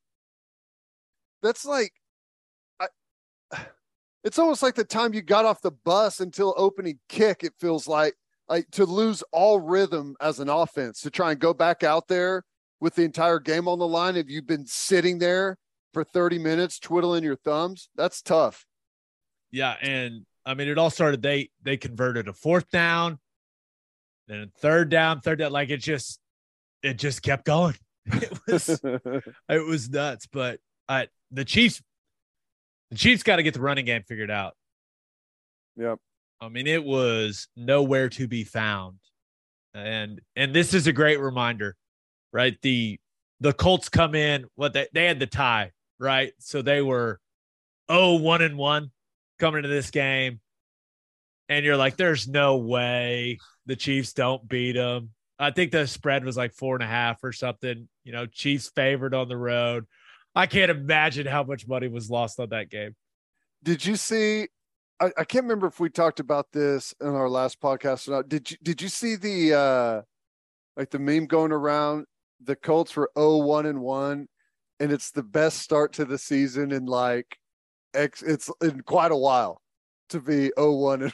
almost like the time you got off the bus until opening kick. It feels like to lose all rhythm as an offense, to try and go back out there with the entire game on the line. If you've been sitting there for 30 minutes, twiddling your thumbs, that's tough. Yeah. And I mean, it all started, they converted a 4th down, then a 3rd down, like it just kept going. It was nuts, but the Chiefs got to get the running game figured out. Yep. I mean, it was nowhere to be found. And this is a great reminder, right? The Colts come in, they had the tie, right? So they were 1-1 coming into this game. And you're like, there's no way the Chiefs don't beat them. I think the spread was like 4.5 or something, Chiefs favored on the road. I can't imagine how much money was lost on that game. Did you see, I can't remember if we talked about this in our last podcast or not. Did you see the meme going around? The Colts were 0-1-1 and it's the best start to the season in it's in quite a while to be 0-1-1.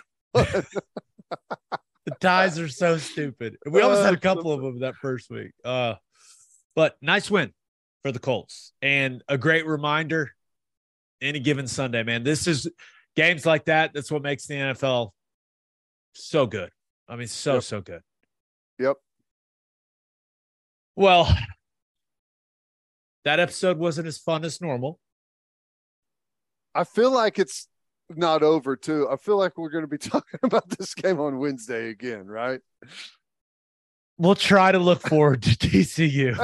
The ties are so stupid. We almost had a couple of them that first week. But nice win for the Colts and a great reminder any given Sunday, man. This is games like that. That's what makes the NFL so good. I mean, so good. Yep. Well, that episode wasn't as fun as normal. I feel like it's not over too. I feel like we're going to be talking about this game on Wednesday again, right? We'll try to look forward to TCU.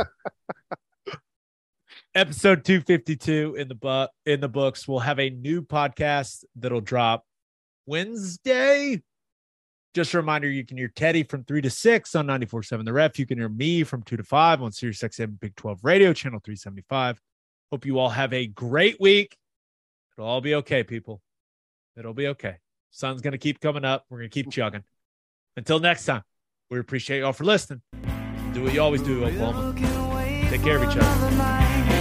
Episode 252 in the books. We'll have a new podcast that'll drop Wednesday. Just a reminder, you can hear Teddy from 3 to 6 on 94.7 The Ref. You can hear me from 2 to 5 on SiriusXM Big 12 Radio, channel 375. Hope you all have a great week. It'll all be okay, people. It'll be okay. Sun's going to keep coming up. We're going to keep chugging. Until next time, we appreciate y'all for listening. Do what you always do, Oklahoma. Take care of each other.